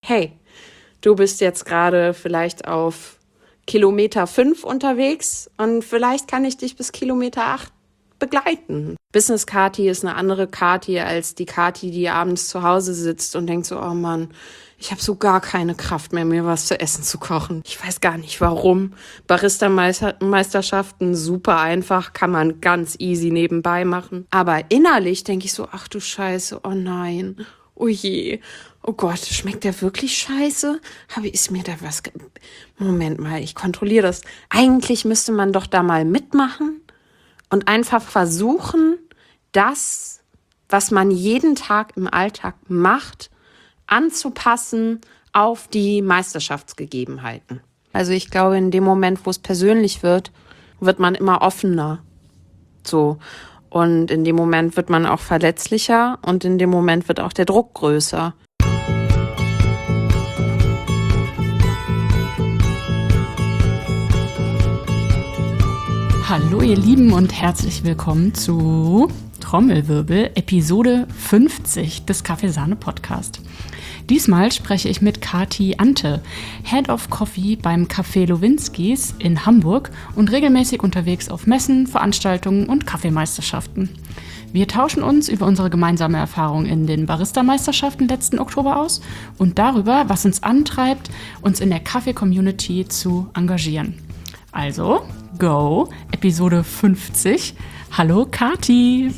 hey, du bist jetzt gerade vielleicht auf Kilometer 5 unterwegs und vielleicht kann ich dich bis Kilometer 8 begleiten. Business Kati ist eine andere Kati als die Kati, die abends zu Hause sitzt und denkt so, oh Mann, ich habe so gar keine Kraft mehr, mir was zu essen zu kochen. Ich weiß gar nicht warum. Barista-Meisterschaften, super einfach, kann man ganz easy nebenbei machen. Aber innerlich denke ich so, ach du Scheiße, oh nein, oh je, oh Gott, schmeckt der wirklich scheiße? Ist mir da was... Moment mal, ich kontrolliere das. Eigentlich müsste man doch da mal mitmachen und einfach versuchen, das, was man jeden Tag im Alltag macht, anzupassen auf die Meisterschaftsgegebenheiten. Also ich glaube, in dem Moment, wo es persönlich wird, wird man immer offener. So. Und in dem Moment wird man auch verletzlicher und in dem Moment wird auch der Druck größer. Hallo ihr Lieben und herzlich willkommen zu Trommelwirbel, Episode 50 des Kaffeesahne-Podcast. Diesmal spreche ich mit Kati Ante, Head of Coffee beim Café Lowinskis in Hamburg und regelmäßig unterwegs auf Messen, Veranstaltungen und Kaffeemeisterschaften. Wir tauschen uns über unsere gemeinsame Erfahrung in den Barista-Meisterschaften letzten Oktober aus und darüber, was uns antreibt, uns in der Kaffee-Community zu engagieren. Also, go, Episode 50. Hallo Kati.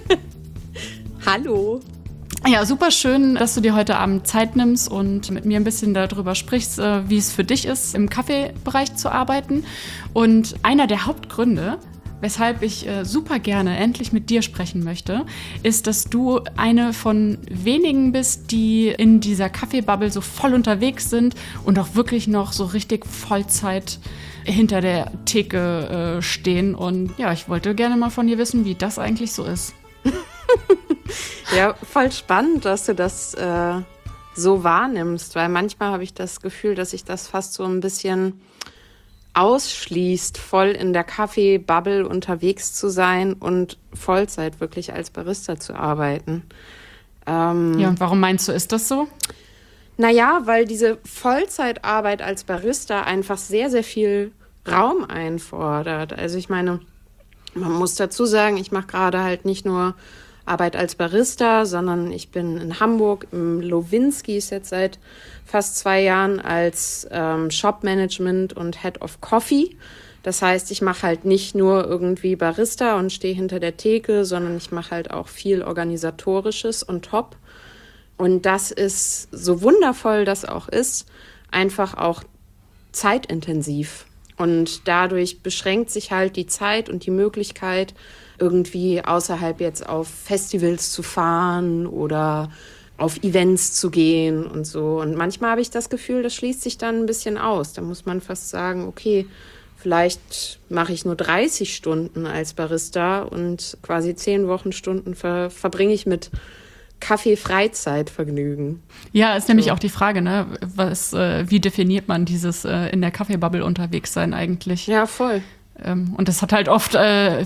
Hallo. Ja, super schön, dass du dir heute Abend Zeit nimmst und mit mir ein bisschen darüber sprichst, wie es für dich ist, im Kaffeebereich zu arbeiten. Und einer der Hauptgründe, weshalb ich super gerne endlich mit dir sprechen möchte, ist, dass du eine von wenigen bist, die in dieser Kaffeebubble so voll unterwegs sind und auch wirklich noch so richtig Vollzeit hinter der Theke stehen. Und ja, ich wollte gerne mal von dir wissen, wie das eigentlich so ist. Ja, voll spannend, dass du das so wahrnimmst, weil manchmal habe ich das Gefühl, dass sich das fast so ein bisschen ausschließt, voll in der Kaffee-Bubble unterwegs zu sein und Vollzeit wirklich als Barista zu arbeiten. Ja, und warum meinst du, ist das so? Naja, weil diese Vollzeitarbeit als Barista einfach sehr, sehr viel Raum einfordert. Also ich meine, man muss dazu sagen, ich mache gerade halt nicht nur Arbeit als Barista, sondern ich bin in Hamburg im Lowinskis jetzt seit fast 2 Jahren als Shop-Management und Head of Coffee. Das heißt, ich mache halt nicht nur irgendwie Barista und stehe hinter der Theke, sondern ich mache halt auch viel Organisatorisches on top. Und das ist, so wundervoll das auch ist, einfach auch zeitintensiv. Und dadurch beschränkt sich halt die Zeit und die Möglichkeit, irgendwie außerhalb jetzt auf Festivals zu fahren oder auf Events zu gehen und so. Und manchmal habe ich das Gefühl, das schließt sich dann ein bisschen aus. Da muss man fast sagen, okay, vielleicht mache ich nur 30 Stunden als Barista und quasi 10 Wochenstunden verbringe ich mit Kaffee-Freizeitvergnügen. Ja, ist nämlich auch die Frage, ne? Wie definiert man dieses in der Kaffeebubble unterwegs sein eigentlich? Ja, voll. Und das hat halt oft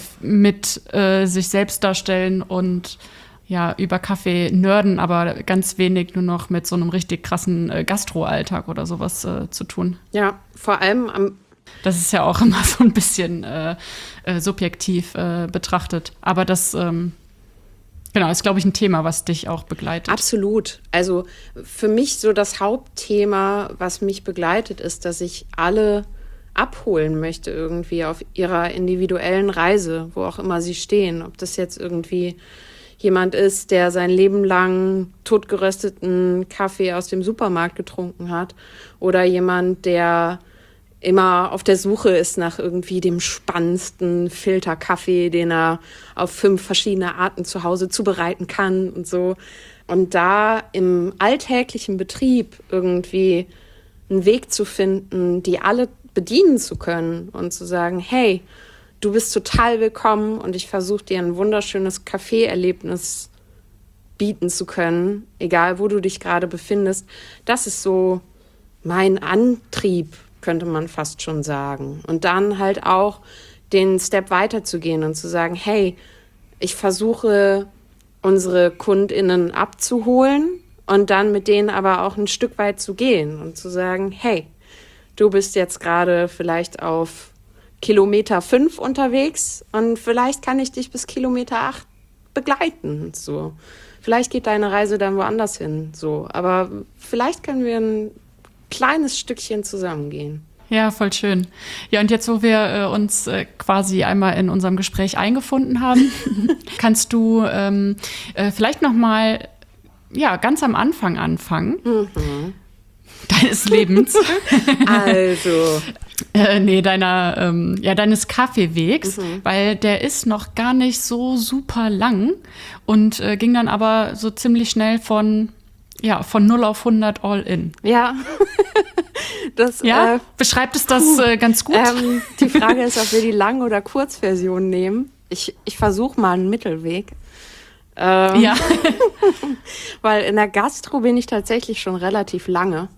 mit sich selbst darstellen und ja, über Kaffee nerden, aber ganz wenig nur noch mit so einem richtig krassen Gastro-Alltag oder sowas zu tun. Ja, vor allem das ist ja auch immer so ein bisschen subjektiv betrachtet. Aber das genau, ist, glaube ich, ein Thema, was dich auch begleitet. Absolut. Also für mich so das Hauptthema, was mich begleitet, ist, dass ich alle abholen möchte irgendwie auf ihrer individuellen Reise, wo auch immer sie stehen. Ob das jetzt irgendwie jemand ist, der sein Leben lang totgerösteten Kaffee aus dem Supermarkt getrunken hat oder jemand, der immer auf der Suche ist nach irgendwie dem spannendsten Filterkaffee, den er auf 5 verschiedene Arten zu Hause zubereiten kann und so. Und da im alltäglichen Betrieb irgendwie einen Weg zu finden, die alle bedienen zu können und zu sagen, hey, du bist total willkommen und ich versuche dir ein wunderschönes Kaffeeerlebnis bieten zu können, egal wo du dich gerade befindest. Das ist so mein Antrieb, könnte man fast schon sagen. Und dann halt auch den Step weiterzugehen und zu sagen, hey, ich versuche unsere KundInnen abzuholen Und dann mit denen aber auch ein Stück weit zu gehen und zu sagen, hey, du bist jetzt gerade vielleicht auf Kilometer 5 unterwegs und vielleicht kann ich dich bis Kilometer 8 begleiten. So. Vielleicht geht deine Reise dann woanders hin. So. Aber vielleicht können wir ein kleines Stückchen zusammengehen. Ja, voll schön. Ja, und jetzt, wo wir uns quasi einmal in unserem Gespräch eingefunden haben, kannst du vielleicht noch mal ganz am Anfang anfangen deines Lebens. Also. Deines Kaffeewegs, weil der ist noch gar nicht so super lang und ging dann aber so ziemlich schnell von 0 auf 100 all in. Ja. Beschreibt es das ganz gut? Die Frage ist, ob wir die Lang- oder Kurzversion nehmen. Ich versuche mal einen Mittelweg. Weil in der Gastro bin ich tatsächlich schon relativ lange.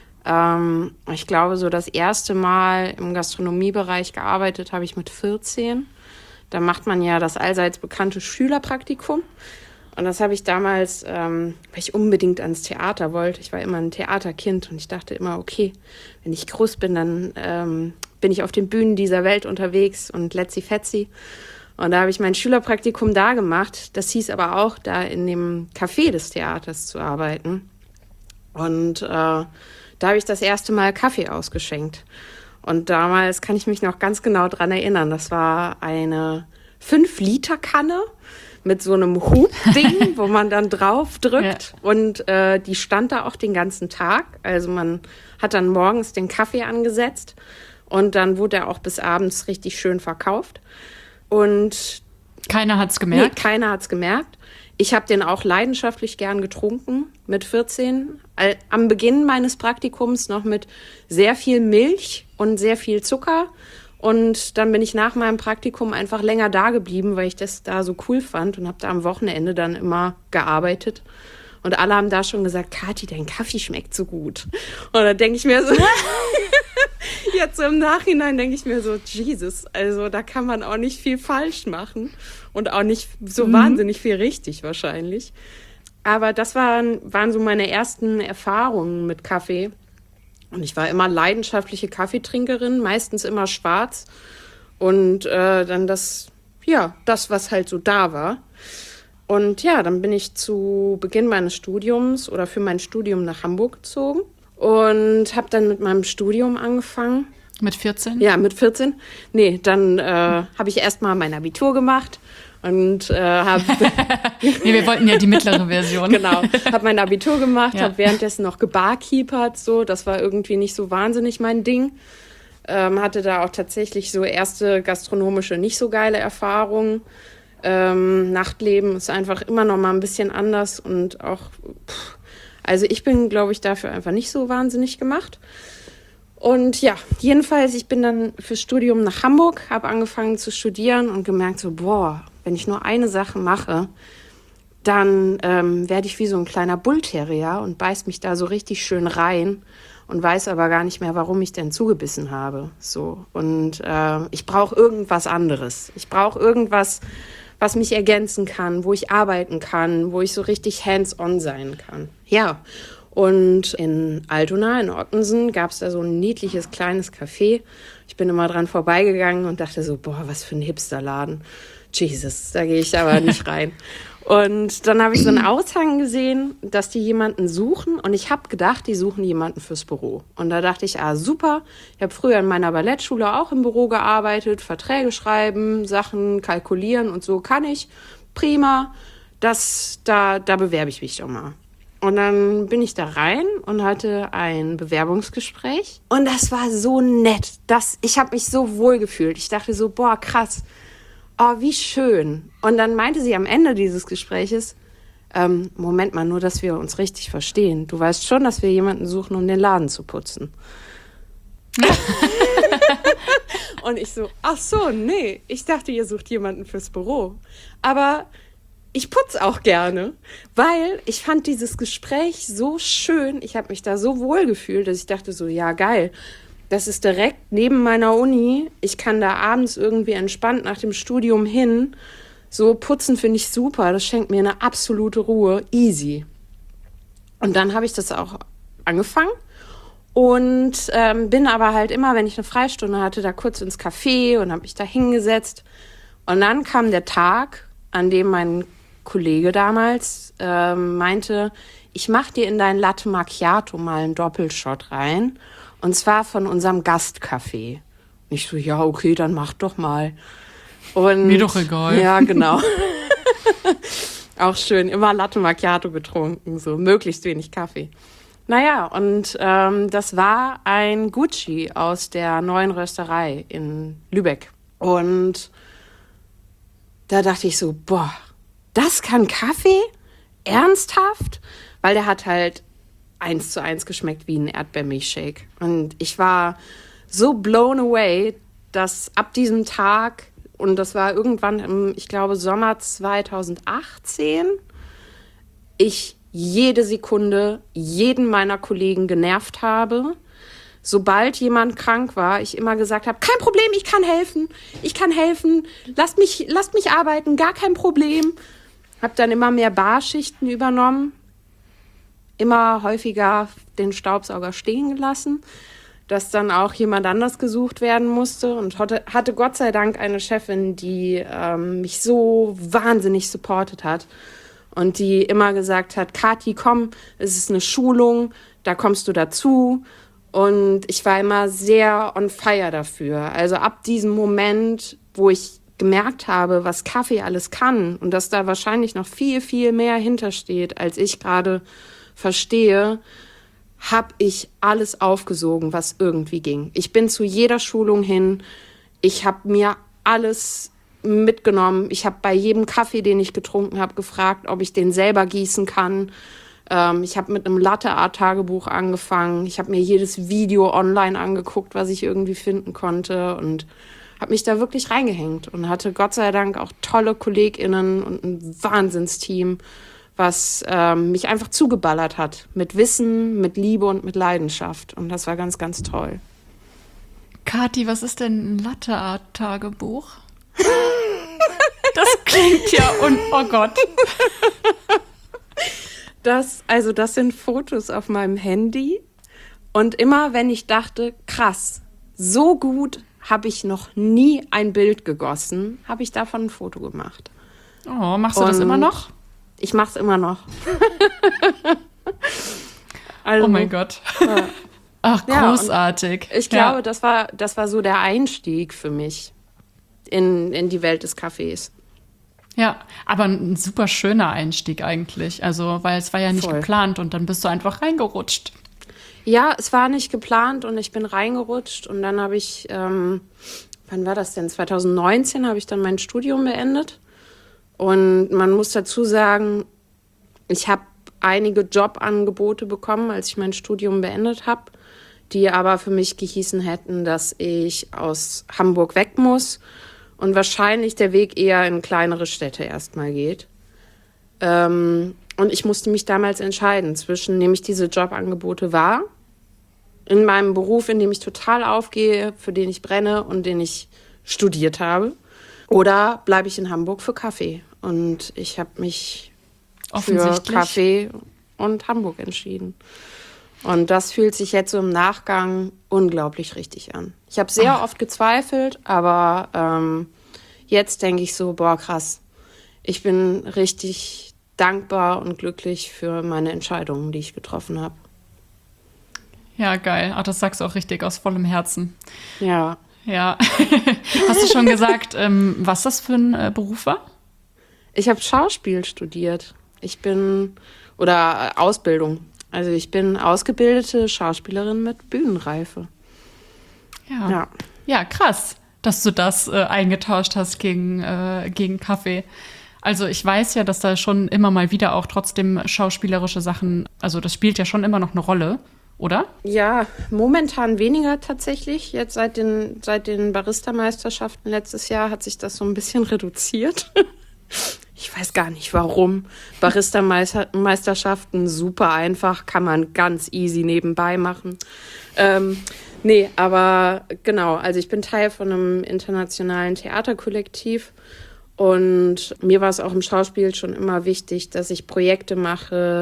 Ich glaube, so das erste Mal im Gastronomiebereich gearbeitet habe ich mit 14. Da macht man ja das allseits bekannte Schülerpraktikum. Und das habe ich damals, weil ich unbedingt ans Theater wollte. Ich war immer ein Theaterkind und ich dachte immer, okay, wenn ich groß bin, dann bin ich auf den Bühnen dieser Welt unterwegs und letzi fetzi. Und da habe ich mein Schülerpraktikum da gemacht. Das hieß aber auch, da in dem Café des Theaters zu arbeiten. Und da habe ich das erste Mal Kaffee ausgeschenkt. Und damals kann ich mich noch ganz genau dran erinnern. Das war eine 5-Liter-Kanne mit so einem Hubding, wo man dann drauf drückt. Ja. Und die stand da auch den ganzen Tag. Also man hat dann morgens den Kaffee angesetzt und dann wurde er auch bis abends richtig schön verkauft. Und keiner hat's gemerkt? Nee, keiner hat's gemerkt. Ich habe den auch leidenschaftlich gern getrunken mit 14. Am Beginn meines Praktikums noch mit sehr viel Milch und sehr viel Zucker. Und dann bin ich nach meinem Praktikum einfach länger da geblieben, weil ich das da so cool fand und habe da am Wochenende dann immer gearbeitet. Und alle haben da schon gesagt, Kathi, dein Kaffee schmeckt so gut. Und da denke ich mir so, jetzt im Nachhinein denke ich mir so, Jesus, also da kann man auch nicht viel falsch machen und auch nicht so wahnsinnig viel richtig wahrscheinlich. Aber das waren so meine ersten Erfahrungen mit Kaffee. Und ich war immer leidenschaftliche Kaffeetrinkerin, meistens immer schwarz. Und dann das, was halt so da war. Und ja, dann bin ich zu Beginn meines Studiums oder für mein Studium nach Hamburg gezogen und habe dann mit meinem Studium angefangen. Mit 14? Ja, mit 14. Nee, dann habe ich erst mal mein Abitur gemacht und habe... Nee, wir wollten ja die mittlere Version. Genau, habe mein Abitur gemacht, habe währenddessen noch gebarkeepert, so. Das war irgendwie nicht so wahnsinnig mein Ding. Hatte da auch tatsächlich so erste gastronomische, nicht so geile Erfahrungen. Nachtleben ist einfach immer noch mal ein bisschen anders und auch, also ich bin, glaube ich, dafür einfach nicht so wahnsinnig gemacht. Und ja, jedenfalls, ich bin dann fürs Studium nach Hamburg, habe angefangen zu studieren und gemerkt so, wenn ich nur eine Sache mache, dann werde ich wie so ein kleiner Bullterrier und beiß mich da so richtig schön rein und weiß aber gar nicht mehr, warum ich denn zugebissen habe. So. Und ich brauche irgendwas anderes. Ich brauche irgendwas, was mich ergänzen kann, wo ich arbeiten kann, wo ich so richtig hands-on sein kann. Ja, und in Altona, in Ottensen, gab es da so ein niedliches kleines Café. Ich bin immer dran vorbeigegangen und dachte so, was für ein Hipsterladen. Jesus, da gehe ich aber nicht rein. Und dann habe ich so einen Aushang gesehen, dass die jemanden suchen. Und ich habe gedacht, die suchen jemanden fürs Büro. Und da dachte ich, super. Ich habe früher in meiner Ballettschule auch im Büro gearbeitet. Verträge schreiben, Sachen kalkulieren und so kann ich. Prima. Da bewerbe ich mich doch mal. Und dann bin ich da rein und hatte ein Bewerbungsgespräch. Und das war so nett. Ich habe mich so wohl gefühlt. Ich dachte so, krass. Oh, wie schön. Und dann meinte sie am Ende dieses Gespräches, Moment mal, nur, dass wir uns richtig verstehen. Du weißt schon, dass wir jemanden suchen, um den Laden zu putzen. Und ich so, ach so, nee. Ich dachte, ihr sucht jemanden fürs Büro. Aber ich putze auch gerne, weil ich fand dieses Gespräch so schön. Ich habe mich da so wohl gefühlt, dass ich dachte so, ja, geil. Das ist direkt neben meiner Uni. Ich kann da abends irgendwie entspannt nach dem Studium hin. So putzen finde ich super. Das schenkt mir eine absolute Ruhe. Easy. Und dann habe ich das auch angefangen und bin aber halt immer, wenn ich eine Freistunde hatte, da kurz ins Café und habe mich da hingesetzt. Und dann kam der Tag, an dem mein Kollege damals meinte, ich mache dir in dein Latte Macchiato mal einen Doppelshot rein. Und zwar von unserem Gastcafé. Und ich so, ja, okay, dann mach doch mal. Und, mir doch egal. Ja, genau. Auch schön, immer Latte Macchiato getrunken, so möglichst wenig Kaffee. Naja, und das war ein Gucci aus der Neuen Rösterei in Lübeck. Und da dachte ich so, boah, das kann Kaffee? Ernsthaft? Weil der hat halt 1:1 geschmeckt wie ein Erdbeermilchshake. Und ich war so blown away, dass ab diesem Tag, und das war irgendwann im, ich glaube, Sommer 2018, ich jede Sekunde jeden meiner Kollegen genervt habe. Sobald jemand krank war, ich immer gesagt habe, kein Problem, ich kann helfen, lasst mich arbeiten, gar kein Problem. Habe dann immer mehr Barschichten übernommen, immer häufiger den Staubsauger stehen gelassen, dass dann auch jemand anders gesucht werden musste und hatte Gott sei Dank eine Chefin, die mich so wahnsinnig supportet hat und die immer gesagt hat, Kathi, komm, es ist eine Schulung, da kommst du dazu. Und ich war immer sehr on fire dafür. Also ab diesem Moment, wo ich gemerkt habe, was Kaffee alles kann und dass da wahrscheinlich noch viel, viel mehr hintersteht, als ich gerade verstehe, habe ich alles aufgesogen, was irgendwie ging. Ich bin zu jeder Schulung hin. Ich habe mir alles mitgenommen. Ich habe bei jedem Kaffee, den ich getrunken habe, gefragt, ob ich den selber gießen kann. Ich habe mit einem Latte-Art-Tagebuch angefangen. Ich habe mir jedes Video online angeguckt, was ich irgendwie finden konnte und habe mich da wirklich reingehängt und hatte Gott sei Dank auch tolle KollegInnen und ein Wahnsinnsteam, was mich einfach zugeballert hat mit Wissen, mit Liebe und mit Leidenschaft. Und das war ganz, ganz toll. Kathi, was ist denn ein Latte-Art-Tagebuch? Das klingt ja oh Gott. Das sind Fotos auf meinem Handy. Und immer, wenn ich dachte, krass, so gut habe ich noch nie ein Bild gegossen, habe ich davon ein Foto gemacht. Oh, machst du das immer noch? Ich mache es immer noch. Also, oh mein Gott. Ach, großartig. Ja, ich glaube, das war so der Einstieg für mich in die Welt des Kaffees. Ja, aber ein super schöner Einstieg eigentlich. Also, weil es war ja nicht geplant und dann bist du einfach reingerutscht. Ja, es war nicht geplant und ich bin reingerutscht und dann habe ich, wann war das denn? 2019 habe ich dann mein Studium beendet und man muss dazu sagen, ich habe einige Jobangebote bekommen, als ich mein Studium beendet habe, die aber für mich gehießen hätten, dass ich aus Hamburg weg muss und wahrscheinlich der Weg eher in kleinere Städte erstmal geht. Und ich musste mich damals entscheiden zwischen, nehme ich diese Jobangebote wahr, in meinem Beruf, in dem ich total aufgehe, für den ich brenne und den ich studiert habe, oder bleibe ich in Hamburg für Kaffee. Und ich habe mich für Kaffee und Hamburg entschieden. Und das fühlt sich jetzt so im Nachgang unglaublich richtig an. Ich habe sehr oft gezweifelt, aber jetzt denke ich so, boah, krass. Ich bin richtig dankbar und glücklich für meine Entscheidungen, die ich getroffen habe. Ja, geil. Ach, das sagst du auch richtig aus vollem Herzen. Ja. Ja. Hast du schon gesagt, was das für ein Beruf war? Ich habe Schauspiel studiert. Ausbildung. Also ich bin ausgebildete Schauspielerin mit Bühnenreife. Ja, krass, dass du das eingetauscht hast gegen Kaffee. Also ich weiß ja, dass da schon immer mal wieder auch trotzdem schauspielerische Sachen, also das spielt ja schon immer noch eine Rolle, oder? Ja, momentan weniger tatsächlich. Jetzt seit den Barista-Meisterschaften letztes Jahr hat sich das so ein bisschen reduziert. Ich weiß gar nicht, warum. Barista-Meisterschaften, super einfach, kann man ganz easy nebenbei machen. Nee, aber genau, also ich bin Teil von einem internationalen Theaterkollektiv und mir war es auch im Schauspiel schon immer wichtig, dass ich Projekte mache,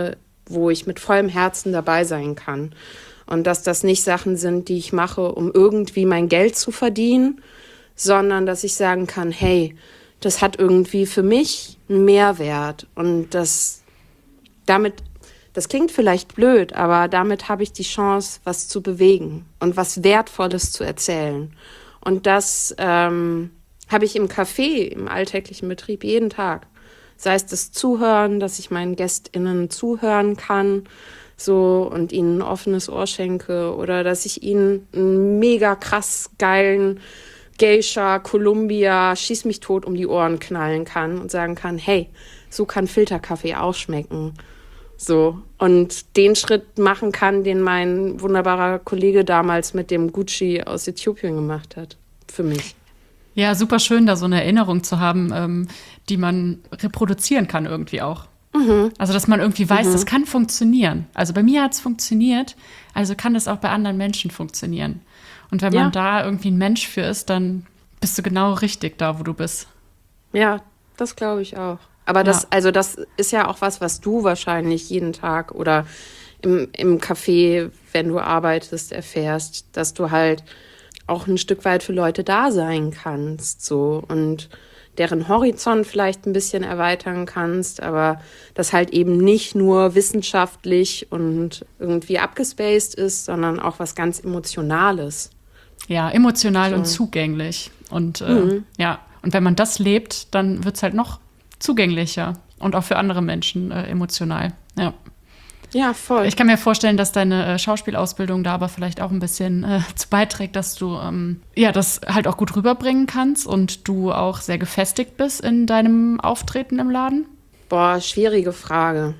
wo ich mit vollem Herzen dabei sein kann. Und dass das nicht Sachen sind, die ich mache, um irgendwie mein Geld zu verdienen, sondern dass ich sagen kann, hey, das hat irgendwie für mich einen Mehrwert. Und das klingt vielleicht blöd, aber damit habe ich die Chance, was zu bewegen und was Wertvolles zu erzählen. Und das habe ich im Café, im alltäglichen Betrieb jeden Tag. Sei es das Zuhören, dass ich meinen GästInnen zuhören kann, so, und ihnen ein offenes Ohr schenke, oder dass ich ihnen einen mega krass geilen Geisha, Columbia, schieß mich tot um die Ohren knallen kann und sagen kann, hey, so kann Filterkaffee auch schmecken. So, und den Schritt machen kann, den mein wunderbarer Kollege damals mit dem Gucci aus Äthiopien gemacht hat, für mich. Ja, super schön, da so eine Erinnerung zu haben, die man reproduzieren kann irgendwie auch. Also, dass man irgendwie weiß, das kann funktionieren. Also bei mir hat es funktioniert, also kann das auch bei anderen Menschen funktionieren. Und wenn man da irgendwie ein Mensch für ist, dann bist du genau richtig da, wo du bist. Ja, das glaube ich auch. Aber das ist ja auch was du wahrscheinlich jeden Tag oder im Café, wenn du arbeitest, erfährst, dass du halt auch ein Stück weit für Leute da sein kannst, so, und deren Horizont vielleicht ein bisschen erweitern kannst, aber das halt eben nicht nur wissenschaftlich und irgendwie abgespaced ist, sondern auch was ganz Emotionales. Ja, emotional und zugänglich. Und und wenn man das lebt, dann wird es halt noch zugänglicher und auch für andere Menschen emotional. Ja, voll. Ich kann mir vorstellen, dass deine Schauspielausbildung da aber vielleicht auch ein bisschen zu beiträgt, dass du das halt auch gut rüberbringen kannst und du auch sehr gefestigt bist in deinem Auftreten im Laden. Boah, schwierige Frage.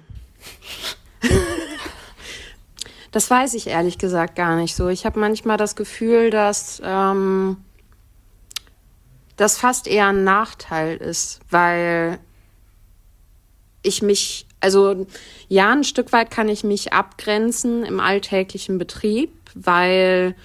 Das weiß ich ehrlich gesagt gar nicht so. Ich habe manchmal das Gefühl, dass das fast eher ein Nachteil ist, weil ein Stück weit kann ich mich abgrenzen im alltäglichen Betrieb, weil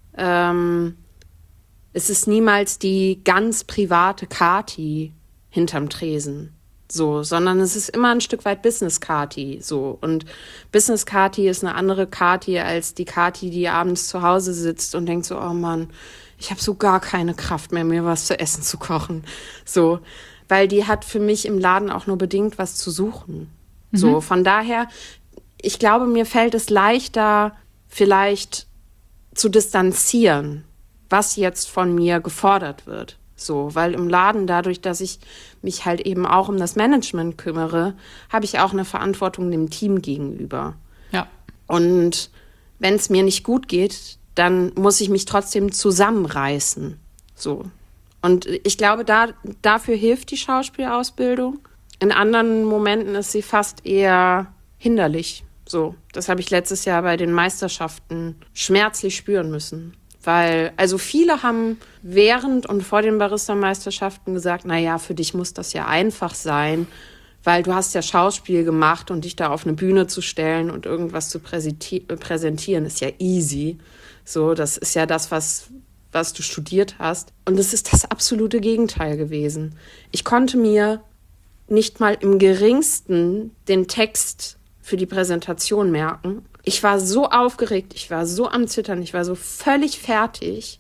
es ist niemals die ganz private Kati hinterm Tresen, so, sondern es ist immer ein Stück weit Business Kati, so. Und Business Kati ist eine andere Kati als die Kati, die abends zu Hause sitzt und denkt so, oh Mann, ich habe so gar keine Kraft mehr, mir was zu essen zu kochen, so. Weil die hat für mich im Laden auch nur bedingt was zu suchen. So, von daher, ich glaube, mir fällt es leichter, vielleicht zu distanzieren, was jetzt von mir gefordert wird. So, weil im Laden, dadurch, dass ich mich halt eben auch um das Management kümmere, habe ich auch eine Verantwortung dem Team gegenüber. Ja. Und wenn es mir nicht gut geht, dann muss ich mich trotzdem zusammenreißen. So. Und ich glaube, dafür hilft die Schauspielausbildung. In anderen Momenten ist sie fast eher hinderlich. So, das habe ich letztes Jahr bei den Meisterschaften schmerzlich spüren müssen. Weil, also viele haben während und vor den Barista-Meisterschaften gesagt, naja, für dich muss das ja einfach sein, weil du hast ja Schauspiel gemacht und dich da auf eine Bühne zu stellen und irgendwas zu präsentieren, ist ja easy. So, das ist ja das, was du studiert hast. Und es ist das absolute Gegenteil gewesen. Ich konnte mir nicht mal im Geringsten den Text für die Präsentation merken. Ich war so aufgeregt, ich war so am Zittern, ich war so völlig fertig,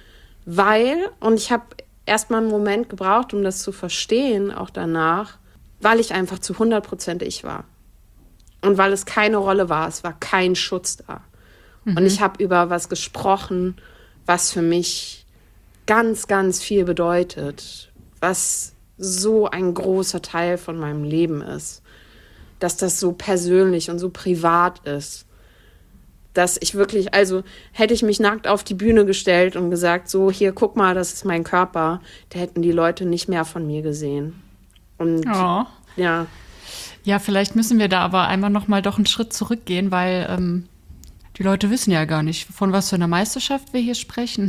und ich habe erst mal einen Moment gebraucht, um das zu verstehen, auch danach, weil ich einfach zu 100% ich war. Und weil es keine Rolle war, es war kein Schutz da. Und ich habe über was gesprochen, was für mich ganz, ganz viel bedeutet, was so ein großer Teil von meinem Leben ist, dass das so persönlich und so privat ist, dass ich wirklich, also hätte ich mich nackt auf die Bühne gestellt und gesagt, so, hier, guck mal, das ist mein Körper, da hätten die Leute nicht mehr von mir gesehen. Und ja. Ja, vielleicht müssen wir da aber einmal noch mal doch einen Schritt zurückgehen, weil die Leute wissen ja gar nicht, von was für einer Meisterschaft wir hier sprechen.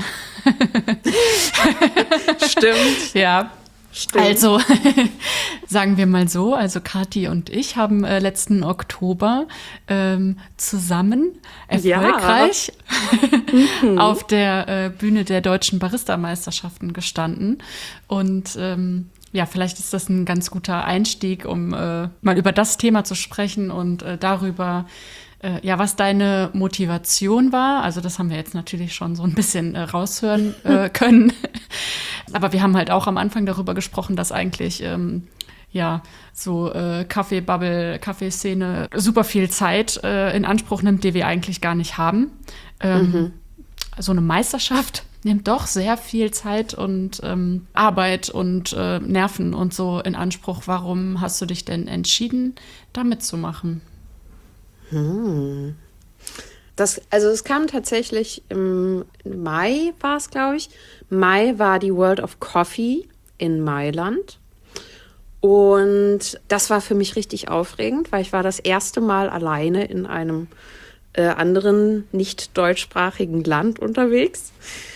Stimmt. Ja. Stimmt. Also, sagen wir mal so, also Kathi und ich haben letzten Oktober zusammen erfolgreich auf der Bühne der Deutschen Barista-Meisterschaften gestanden. Und ja, vielleicht ist das ein ganz guter Einstieg, um mal über das Thema zu sprechen und darüber, ja, was deine Motivation war. Also das haben wir jetzt natürlich schon so ein bisschen raushören können. Aber wir haben halt auch am Anfang darüber gesprochen, dass eigentlich ja, so Kaffeebubble, Kaffeeszene super viel Zeit in Anspruch nimmt, die wir eigentlich gar nicht haben. So eine Meisterschaft nimmt doch sehr viel Zeit und Arbeit und Nerven und so in Anspruch. Warum hast du dich denn entschieden, da mitzumachen? Es kam tatsächlich im Mai, war es, glaube ich. Mai war die World of Coffee in Mailand. Und das war für mich richtig aufregend, weil ich war das erste Mal alleine in einem anderen nicht deutschsprachigen Land unterwegs.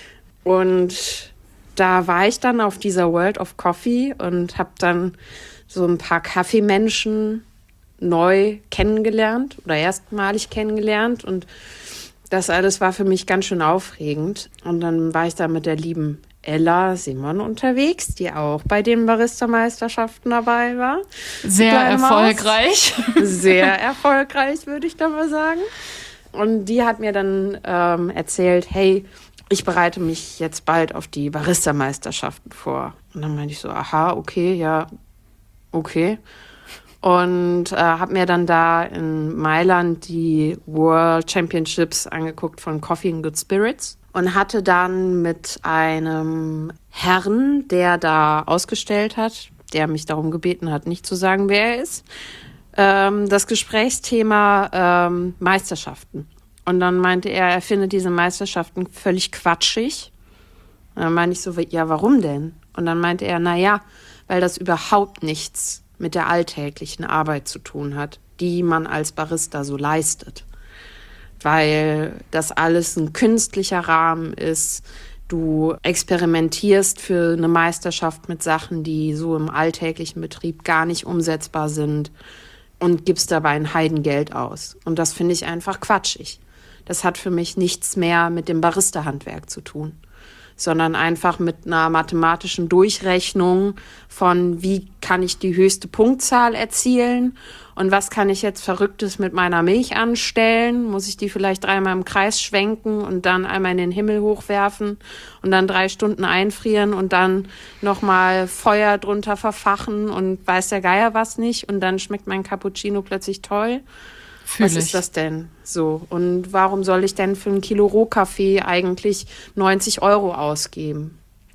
Und da war ich dann auf dieser World of Coffee und habe dann so ein paar Kaffeemenschen neu kennengelernt oder erstmalig kennengelernt. Und das alles war für mich ganz schön aufregend. Und dann war ich da mit der lieben Ella Simon unterwegs, die auch bei den Barista-Meisterschaften dabei war. Sehr erfolgreich. Sehr erfolgreich, würde ich da mal sagen. Und die hat mir dann erzählt, hey, ich bereite mich jetzt bald auf die Barista-Meisterschaften vor. Und dann meinte ich so, aha, okay, ja, okay. Und habe mir dann da in Mailand die World Championships angeguckt von Coffee and Good Spirits und hatte dann mit einem Herrn, der da ausgestellt hat, der mich darum gebeten hat, nicht zu sagen, wer er ist, das Gesprächsthema Meisterschaften. Und dann meinte er findet diese Meisterschaften völlig quatschig. Und dann meinte ich so, ja, warum denn? Und dann meinte er, naja, weil das überhaupt nichts mit der alltäglichen Arbeit zu tun hat, die man als Barista so leistet. Weil das alles ein künstlicher Rahmen ist. Du experimentierst für eine Meisterschaft mit Sachen, die so im alltäglichen Betrieb gar nicht umsetzbar sind und gibst dabei ein Heidengeld aus. Und das finde ich einfach quatschig. Das hat für mich nichts mehr mit dem Barista-Handwerk zu tun, sondern einfach mit einer mathematischen Durchrechnung von, wie kann ich die höchste Punktzahl erzielen und was kann ich jetzt Verrücktes mit meiner Milch anstellen? Muss ich die vielleicht 3-mal im Kreis schwenken und dann einmal in den Himmel hochwerfen und dann 3 Stunden einfrieren und dann nochmal Feuer drunter verfachen und weiß der Geier was nicht und dann schmeckt mein Cappuccino plötzlich toll? Was ist das denn so? Und warum soll ich denn für 1 Kilo Rohkaffee eigentlich 90 € ausgeben?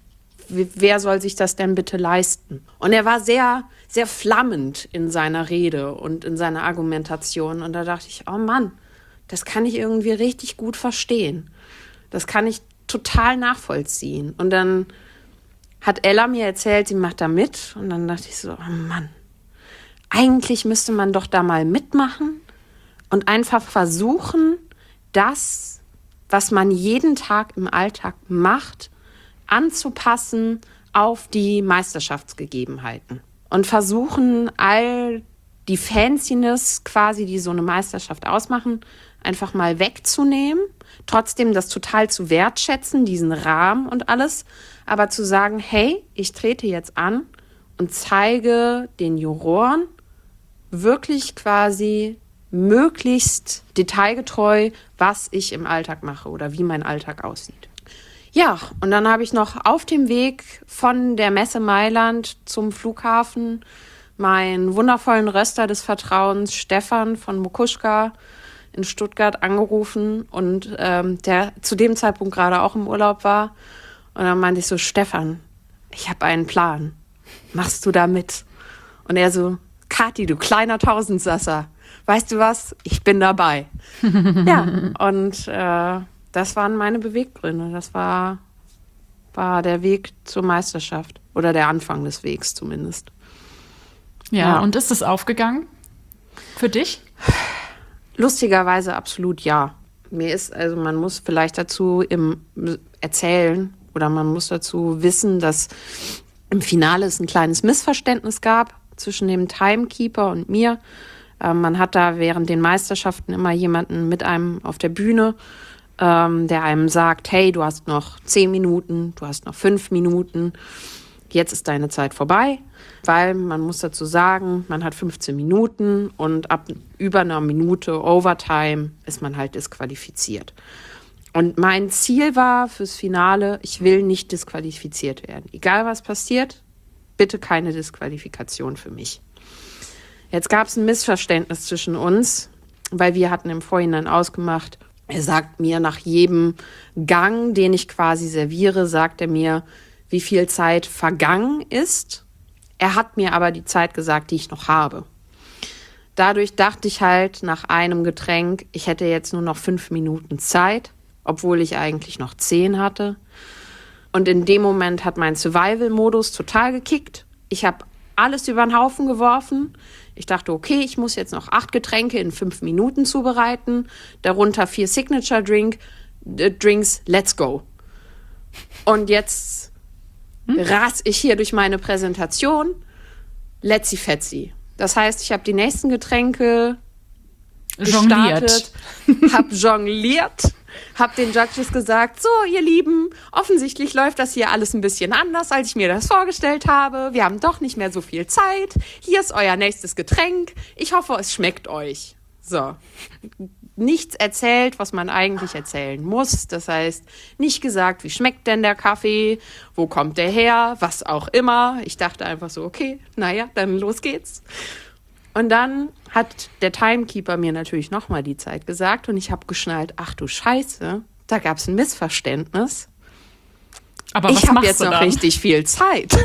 Wer soll sich das denn bitte leisten? Und er war sehr, sehr flammend in seiner Rede und in seiner Argumentation. Und da dachte ich, oh Mann, das kann ich irgendwie richtig gut verstehen. Das kann ich total nachvollziehen. Und dann hat Ella mir erzählt, sie macht da mit. Und dann dachte ich so, oh Mann, eigentlich müsste man doch da mal mitmachen. Und einfach versuchen, das, was man jeden Tag im Alltag macht, anzupassen auf die Meisterschaftsgegebenheiten. Und versuchen, all die Fanciness quasi, die so eine Meisterschaft ausmachen, einfach mal wegzunehmen. Trotzdem das total zu wertschätzen, diesen Rahmen und alles. Aber zu sagen, hey, ich trete jetzt an und zeige den Juroren wirklich quasi möglichst detailgetreu, was ich im Alltag mache oder wie mein Alltag aussieht. Ja, und dann habe ich noch auf dem Weg von der Messe Mailand zum Flughafen meinen wundervollen Röster des Vertrauens, Stefan von Mokuschka in Stuttgart, angerufen und der zu dem Zeitpunkt gerade auch im Urlaub war. Und dann meinte ich so, Stefan, ich habe einen Plan. Machst du da mit? Und er so, Kathi, du kleiner Tausendsasser. Weißt du was? Ich bin dabei. Ja, und das waren meine Beweggründe. Das war der Weg zur Meisterschaft. Oder der Anfang des Wegs zumindest. Ja, und ist es aufgegangen für dich? Lustigerweise absolut ja. Man muss vielleicht dazu erzählen oder man muss dazu wissen, dass im Finale es ein kleines Missverständnis gab zwischen dem Timekeeper und mir. Man hat da während den Meisterschaften immer jemanden mit einem auf der Bühne, der einem sagt, hey, du hast noch 10 Minuten, du hast noch 5 Minuten. jetzt ist deine Zeit vorbei, weil man muss dazu sagen, man hat 15 Minuten und ab über einer Minute Overtime ist man halt disqualifiziert. Und mein Ziel war fürs Finale, ich will nicht disqualifiziert werden. Egal was passiert, bitte keine Disqualifikation für mich. Jetzt gab es ein Missverständnis zwischen uns, weil wir hatten im Vorhinein ausgemacht, er sagt mir nach jedem Gang, den ich quasi serviere, sagt er mir, wie viel Zeit vergangen ist. Er hat mir aber die Zeit gesagt, die ich noch habe. Dadurch dachte ich halt nach einem Getränk, ich hätte jetzt nur noch 5 Minuten Zeit, obwohl ich eigentlich noch 10 hatte. Und in dem Moment hat mein Survival-Modus total gekickt. Ich habe alles über den Haufen geworfen. Ich dachte, okay, ich muss jetzt noch 8 Getränke in 5 Minuten zubereiten, darunter 4 Signature-Drinks, let's go. Und jetzt ras ich hier durch meine Präsentation, letzi fetzi. Das heißt, ich habe die nächsten Getränke gestartet, habe jongliert, habe den Judges gesagt, so ihr Lieben, offensichtlich läuft das hier alles ein bisschen anders, als ich mir das vorgestellt habe. Wir haben doch nicht mehr so viel Zeit. Hier ist euer nächstes Getränk. Ich hoffe, es schmeckt euch. So. Nichts erzählt, was man eigentlich erzählen muss. Das heißt, nicht gesagt, wie schmeckt denn der Kaffee, wo kommt der her, was auch immer. Ich dachte einfach so, okay, naja, dann los geht's. Und dann hat der Timekeeper mir natürlich nochmal die Zeit gesagt und ich habe geschnallt, ach du Scheiße, da gab es ein Missverständnis. Aber ich habe jetzt noch richtig viel Zeit.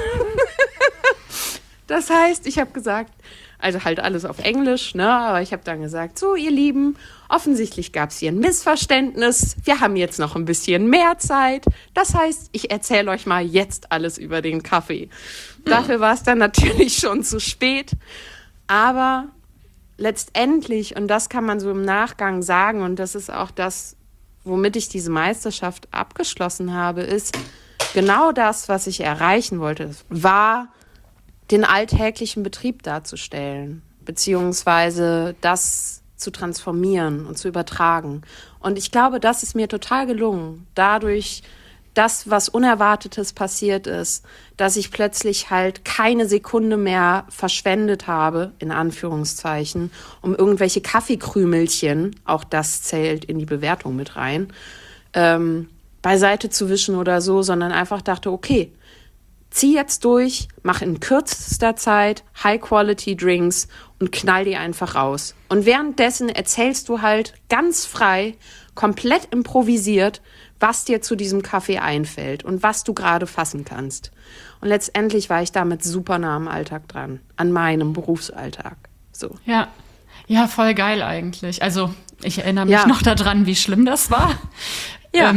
Das heißt, ich habe gesagt, also halt alles auf Englisch, ne? Aber ich habe dann gesagt, so ihr Lieben, offensichtlich gab es hier ein Missverständnis. Wir haben jetzt noch ein bisschen mehr Zeit. Das heißt, ich erzähle euch mal jetzt alles über den Kaffee. Dafür war es dann natürlich schon zu spät. Aber letztendlich, und das kann man so im Nachgang sagen, und das ist auch das, womit ich diese Meisterschaft abgeschlossen habe, ist genau das, was ich erreichen wollte, war, den alltäglichen Betrieb darzustellen, beziehungsweise das zu transformieren und zu übertragen. Und ich glaube, das ist mir total gelungen. Dadurch, das, was Unerwartetes passiert ist, dass ich plötzlich halt keine Sekunde mehr verschwendet habe, in Anführungszeichen, um irgendwelche Kaffeekrümelchen, auch das zählt in die Bewertung mit rein, beiseite zu wischen oder so, sondern einfach dachte, okay, zieh jetzt durch, mach in kürzester Zeit High-Quality-Drinks und knall die einfach raus. Und währenddessen erzählst du halt ganz frei, komplett improvisiert, was dir zu diesem Kaffee einfällt und was du gerade fassen kannst. Und letztendlich war ich damit super nah am Alltag dran, an meinem Berufsalltag. So. Ja, voll geil eigentlich. Also ich erinnere mich noch daran, wie schlimm das war. Ja.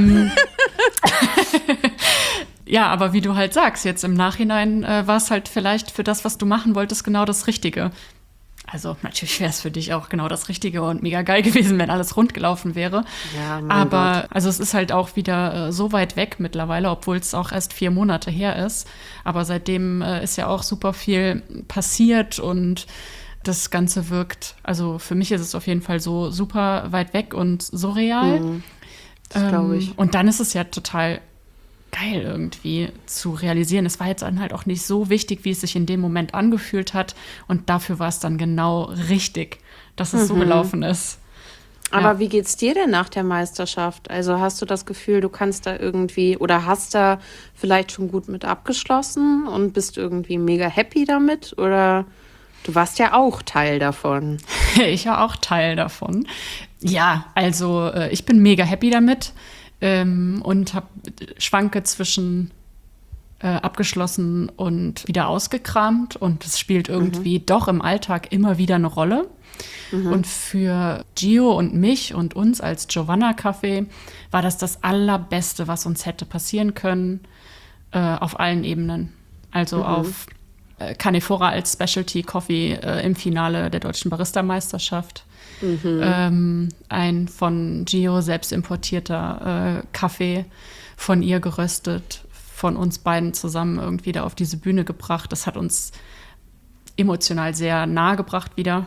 Ja, aber wie du halt sagst, jetzt im Nachhinein war es halt vielleicht für das, was du machen wolltest, genau das Richtige. Also natürlich wäre es für dich auch genau das Richtige und mega geil gewesen, wenn alles rund gelaufen wäre. Ja, aber Gott. Also es ist halt auch wieder so weit weg mittlerweile, obwohl es auch erst 4 Monate her ist. Aber seitdem ist ja auch super viel passiert und das Ganze wirkt, also für mich ist es auf jeden Fall so super weit weg und surreal. Das glaube ich. Und dann ist es ja total geil irgendwie zu realisieren. Es war jetzt dann halt auch nicht so wichtig, wie es sich in dem Moment angefühlt hat. Und dafür war es dann genau richtig, dass es so gelaufen ist. Aber wie geht's dir denn nach der Meisterschaft? Also hast du das Gefühl, du kannst da irgendwie oder hast da vielleicht schon gut mit abgeschlossen und bist irgendwie mega happy damit? Oder du warst ja auch Teil davon. Ich war auch Teil davon. Ja, also ich bin mega happy damit. Und schwanke zwischen abgeschlossen und wieder ausgekramt. Und es spielt irgendwie doch im Alltag immer wieder eine Rolle. Und für Gio und mich und uns als Giovanna Café war das Allerbeste, was uns hätte passieren können, auf allen Ebenen. Also auf Canefora als Specialty Coffee im Finale der Deutschen Barista-Meisterschaft. Ein von Gio selbst importierter Kaffee, von ihr geröstet, von uns beiden zusammen irgendwie da auf diese Bühne gebracht. Das hat uns emotional sehr nahe gebracht wieder.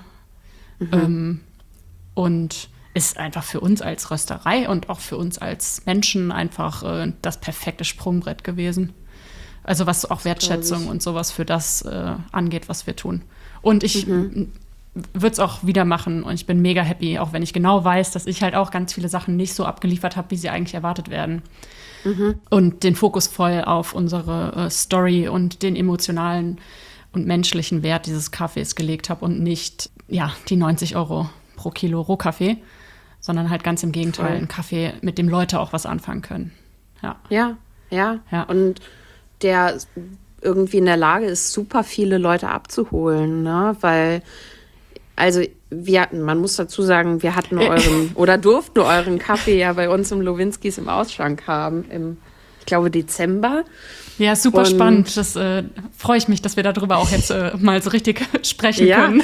Und ist einfach für uns als Rösterei und auch für uns als Menschen einfach das perfekte Sprungbrett gewesen. Also was auch Wertschätzung und sowas für das angeht, was wir tun. Und ich würde es auch wieder machen und ich bin mega happy, auch wenn ich genau weiß, dass ich halt auch ganz viele Sachen nicht so abgeliefert habe, wie sie eigentlich erwartet werden. Und den Fokus voll auf unsere Story und den emotionalen und menschlichen Wert dieses Kaffees gelegt habe und nicht die 90 € pro Kilo Rohkaffee, sondern halt ganz im Gegenteil, ein Kaffee, mit dem Leute auch was anfangen können. Ja. Und der irgendwie in der Lage ist, super viele Leute abzuholen, ne? Weil, also man muss dazu sagen, wir hatten durften euren Kaffee ja bei uns im Lowinskis im Ausschank haben, ich glaube, Dezember. Ja, super spannend. Das freue ich mich, dass wir darüber auch jetzt mal so richtig sprechen können.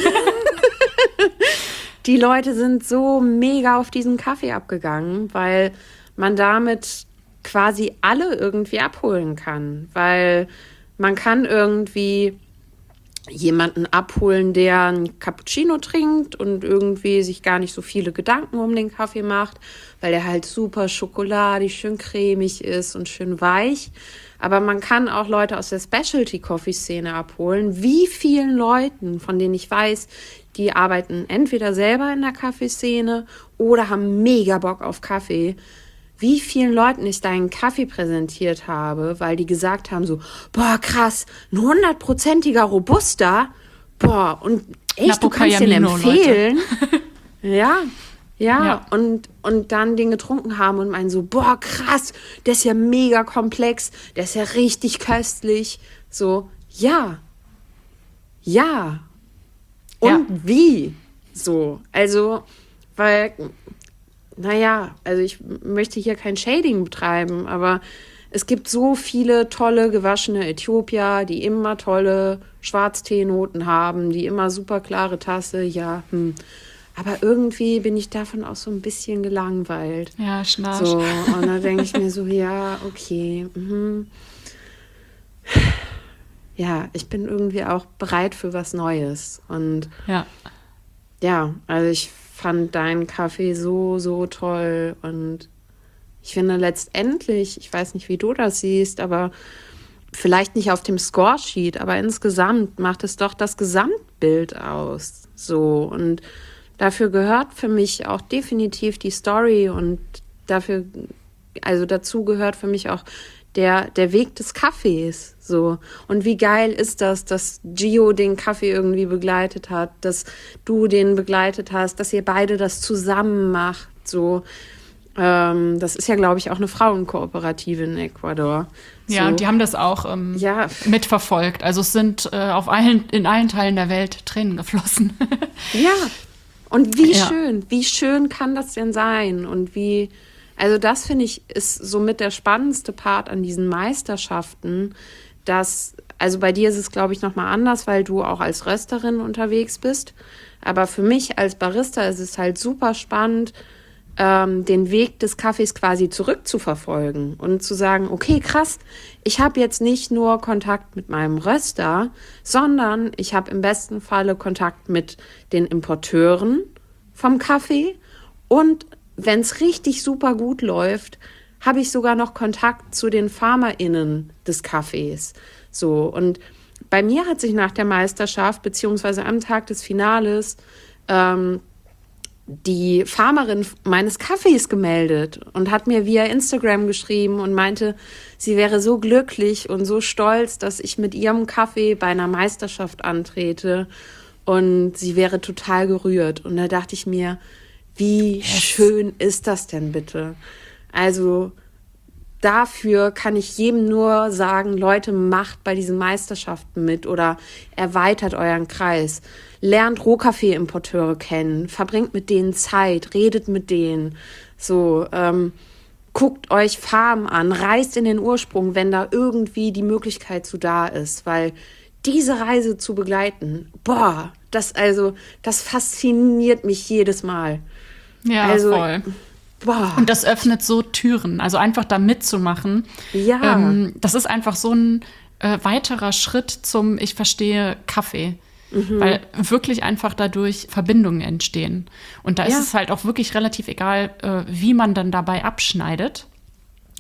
Die Leute sind so mega auf diesen Kaffee abgegangen, weil man damit quasi alle irgendwie abholen kann. Weil man kann irgendwie jemanden abholen, der einen Cappuccino trinkt und irgendwie sich gar nicht so viele Gedanken um den Kaffee macht, weil der halt super schokoladig, schön cremig ist und schön weich. Aber man kann auch Leute aus der Specialty-Coffee-Szene abholen. Wie vielen Leuten, von denen ich weiß, die arbeiten entweder selber in der Kaffeeszene oder haben mega Bock auf Kaffee. Wie vielen Leuten ich deinen Kaffee präsentiert habe, weil die gesagt haben so, boah, krass, ein 100%iger Robusta, boah, und echt, du kannst den empfehlen. Ja. Und dann den getrunken haben und meinen so, boah, krass, der ist ja mega komplex, der ist ja richtig köstlich. So, ja. Und wie? So, also, weil... also ich möchte hier kein Shading betreiben, aber es gibt so viele tolle gewaschene Äthiopier, die immer tolle Schwarzteenoten haben, die immer super klare Tasse, Aber irgendwie bin ich davon auch so ein bisschen gelangweilt. Ja, Schnarch. So, und da denke ich mir so, okay. Ja, ich bin irgendwie auch bereit für was Neues. Und also ich fand deinen Kaffee so, so toll. Und ich finde letztendlich, ich weiß nicht, wie du das siehst, aber vielleicht nicht auf dem Scoresheet, aber insgesamt macht es doch das Gesamtbild aus. So, und dafür gehört für mich auch definitiv die Story und dazu gehört für mich auch der Weg des Kaffees, so. Und wie geil ist das, dass Gio den Kaffee irgendwie begleitet hat, dass du den begleitet hast, dass ihr beide das zusammen macht, so. Das ist ja, glaube ich, auch eine Frauenkooperative in Ecuador. So. Ja, die haben das auch mitverfolgt. Also es sind in allen Teilen der Welt Tränen geflossen. Ja, und wie schön kann das denn sein? Und also das finde ich, ist somit der spannendste Part an diesen Meisterschaften, also bei dir ist es, glaube ich, nochmal anders, weil du auch als Rösterin unterwegs bist. Aber für mich als Barista ist es halt super spannend, den Weg des Kaffees quasi zurückzuverfolgen und zu sagen, okay, krass, ich habe jetzt nicht nur Kontakt mit meinem Röster, sondern ich habe im besten Falle Kontakt mit den Importeuren vom Kaffee und wenn es richtig super gut läuft, habe ich sogar noch Kontakt zu den FarmerInnen des Kaffees. So, und bei mir hat sich nach der Meisterschaft, beziehungsweise am Tag des Finales, die Farmerin meines Kaffees gemeldet und hat mir via Instagram geschrieben und meinte, sie wäre so glücklich und so stolz, dass ich mit ihrem Kaffee bei einer Meisterschaft antrete und sie wäre total gerührt. Und da dachte ich mir, wie schön ist das denn bitte? Also dafür kann ich jedem nur sagen, Leute, macht bei diesen Meisterschaften mit oder erweitert euren Kreis. Lernt Rohkaffee-Importeure kennen, verbringt mit denen Zeit, redet mit denen. So, guckt euch Farmen an, reist in den Ursprung, wenn da irgendwie die Möglichkeit zu da ist. Weil diese Reise zu begleiten, das fasziniert mich jedes Mal. Ja, also, voll. Boah. Und das öffnet so Türen. Also einfach da mitzumachen. Ja. Das ist einfach so ein weiterer Schritt zum Ich verstehe Kaffee. Weil wirklich einfach dadurch Verbindungen entstehen. Und da ist es halt auch wirklich relativ egal, wie man dann dabei abschneidet.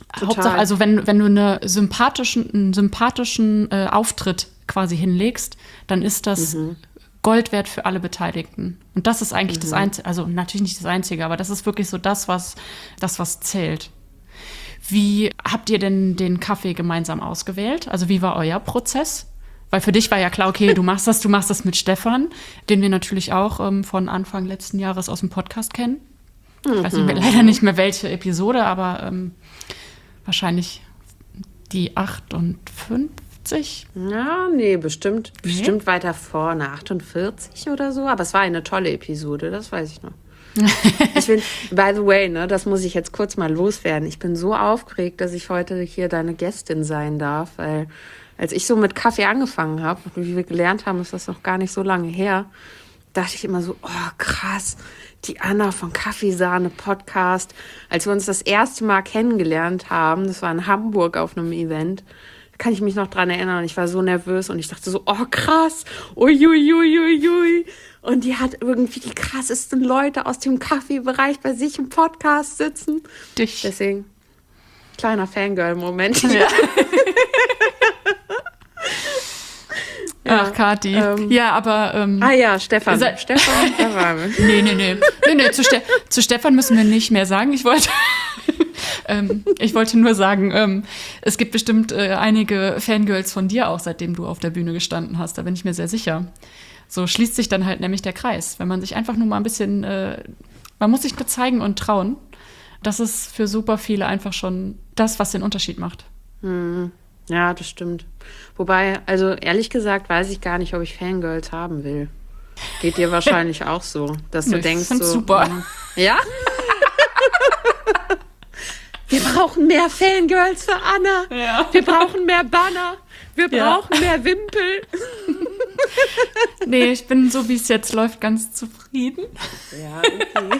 Hauptsache, also wenn du einen sympathischen Auftritt quasi hinlegst, dann ist das Gold wert für alle Beteiligten. Und das ist eigentlich das Einzige, also natürlich nicht das Einzige, aber das ist wirklich so das, was zählt. Wie habt ihr denn den Kaffee gemeinsam ausgewählt? Also wie war euer Prozess? Weil für dich war ja klar, okay, du machst das mit Stefan, den wir natürlich auch von Anfang letzten Jahres aus dem Podcast kennen. Ich weiß leider nicht mehr welche Episode, aber wahrscheinlich die 58. Ja, nee, bestimmt weiter vorne, 48 oder so. Aber es war eine tolle Episode, das weiß ich noch. Ich bin, by the way, ne, das muss ich jetzt kurz mal loswerden. Ich bin so aufgeregt, dass ich heute hier deine Gästin sein darf, weil als ich so mit Kaffee angefangen habe, wie wir gelernt haben, ist das noch gar nicht so lange her, dachte ich immer so, oh krass, die Anna von Kaffeesahne Podcast. Als wir uns das erste Mal kennengelernt haben, das war in Hamburg auf einem Event, kann ich mich noch dran erinnern und ich war so nervös und ich dachte so, oh krass, uiuiuiui. Und die hat irgendwie die krassesten Leute aus dem Kaffeebereich bei sich im Podcast sitzen. Deswegen, kleiner Fangirl-Moment. Ja. Ach, Kathi. Ja, aber... Stefan. Stefan, da waren wir. Nee. Zu Stefan müssen wir nicht mehr sagen. Ich wollte nur sagen, es gibt bestimmt einige Fangirls von dir auch, seitdem du auf der Bühne gestanden hast. Da bin ich mir sehr sicher. So schließt sich dann halt nämlich der Kreis. Wenn man sich einfach nur mal ein bisschen, man muss sich nur zeigen und trauen. Das ist für super viele einfach schon das, was den Unterschied macht. Ja, das stimmt. Wobei, also ehrlich gesagt, weiß ich gar nicht, ob ich Fangirls haben will. Geht dir wahrscheinlich auch so, dass du denkst so. Super. Ja? Wir brauchen mehr Fangirls für Anna. Ja. Wir brauchen mehr Banner. Wir brauchen mehr Wimpel. Nee, ich bin so, wie es jetzt läuft, ganz zufrieden. Ja, okay.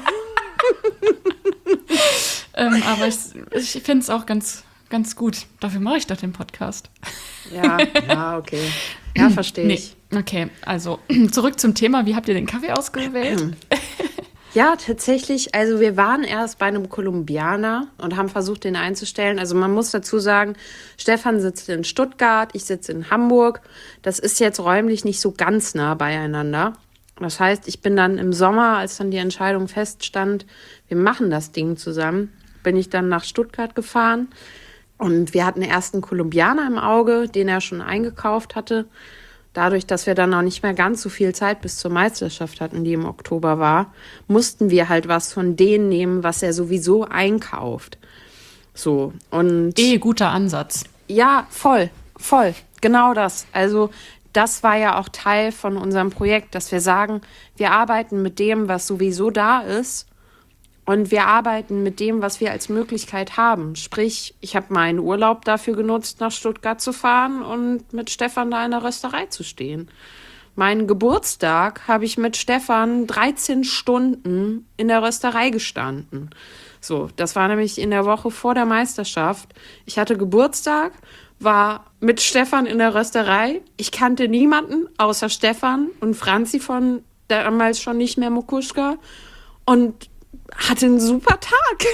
Aber ich finde es auch ganz gut. Dafür mache ich doch den Podcast. Ja, okay. Ja, verstehe ich. Okay, also zurück zum Thema. Wie habt ihr den Kaffee ausgewählt? Ja, tatsächlich. Also wir waren erst bei einem Kolumbianer und haben versucht, den einzustellen. Also man muss dazu sagen, Stefan sitzt in Stuttgart, ich sitze in Hamburg. Das ist jetzt räumlich nicht so ganz nah beieinander. Das heißt, ich bin dann im Sommer, als dann die Entscheidung feststand, wir machen das Ding zusammen, bin ich dann nach Stuttgart gefahren. Und wir hatten erst einen Kolumbianer im Auge, den er schon eingekauft hatte. Dadurch, dass wir dann noch nicht mehr ganz so viel Zeit bis zur Meisterschaft hatten, die im Oktober war, mussten wir halt was von denen nehmen, was er sowieso einkauft. So, und... guter Ansatz. Ja, voll. Genau das. Also das war ja auch Teil von unserem Projekt, dass wir sagen, wir arbeiten mit dem, was sowieso da ist. Und wir arbeiten mit dem, was wir als Möglichkeit haben. Sprich, ich habe meinen Urlaub dafür genutzt, nach Stuttgart zu fahren und mit Stefan da in der Rösterei zu stehen. Meinen Geburtstag habe ich mit Stefan 13 Stunden in der Rösterei gestanden. So, das war nämlich in der Woche vor der Meisterschaft. Ich hatte Geburtstag, war mit Stefan in der Rösterei. Ich kannte niemanden außer Stefan und Franzi von damals schon nicht mehr Mokuschka. Und hatte einen super Tag.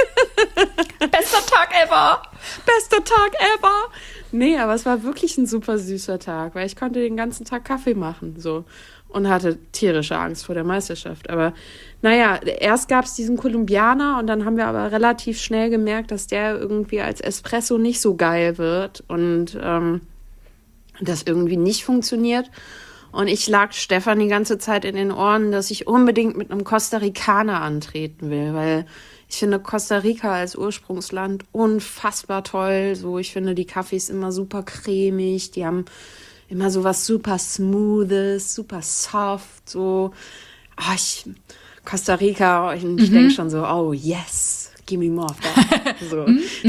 Bester Tag ever. Bester Tag ever. Nee, aber es war wirklich ein super süßer Tag, weil ich konnte den ganzen Tag Kaffee machen so und hatte tierische Angst vor der Meisterschaft. Aber naja, erst gab es diesen Kolumbianer und dann haben wir aber relativ schnell gemerkt, dass der irgendwie als Espresso nicht so geil wird und das irgendwie nicht funktioniert. Und ich lag Stefan die ganze Zeit in den Ohren, dass ich unbedingt mit einem Costa Ricaner antreten will, weil ich finde Costa Rica als Ursprungsland unfassbar toll. So, ich finde die Kaffees immer super cremig, die haben immer so was super Smoothes, super soft, so. Costa Rica, ich denke schon so, oh yes, give me more of that. So.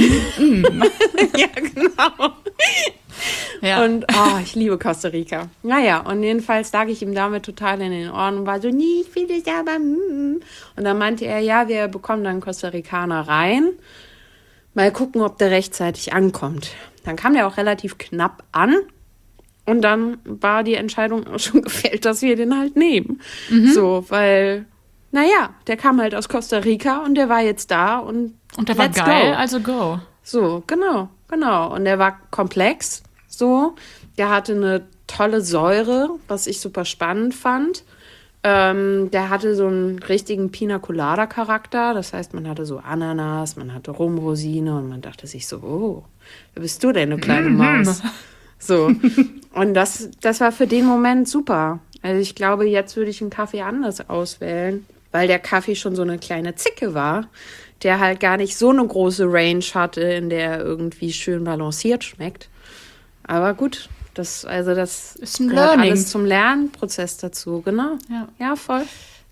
Ja, genau. Ja. Und ich liebe Costa Rica. Naja, und jedenfalls lag ich ihm damit total in den Ohren und war so, nee, ich will das aber. Und dann meinte er, ja, wir bekommen dann Costa Ricaner rein. Mal gucken, ob der rechtzeitig ankommt. Dann kam der auch relativ knapp an. Und dann war die Entscheidung auch schon gefällt, dass wir den halt nehmen. So, weil, naja, der kam halt aus Costa Rica und der war jetzt da und der war geil, also go. so, genau. Und der war komplex, so. Der hatte eine tolle Säure, was ich super spannend fand. Der hatte so einen richtigen Pina Colada Charakter. Das heißt, man hatte so Ananas, man hatte Rumrosine und man dachte sich so, oh, wer bist du denn, du kleine Maus? So. Und das war für den Moment super. Also ich glaube, jetzt würde ich einen Kaffee anders auswählen, weil der Kaffee schon so eine kleine Zicke war, der halt gar nicht so eine große Range hatte, in der er irgendwie schön balanciert schmeckt. Aber gut. Das ist ein gehört Learning. alles zum Lernprozess dazu, genau. Ja, voll.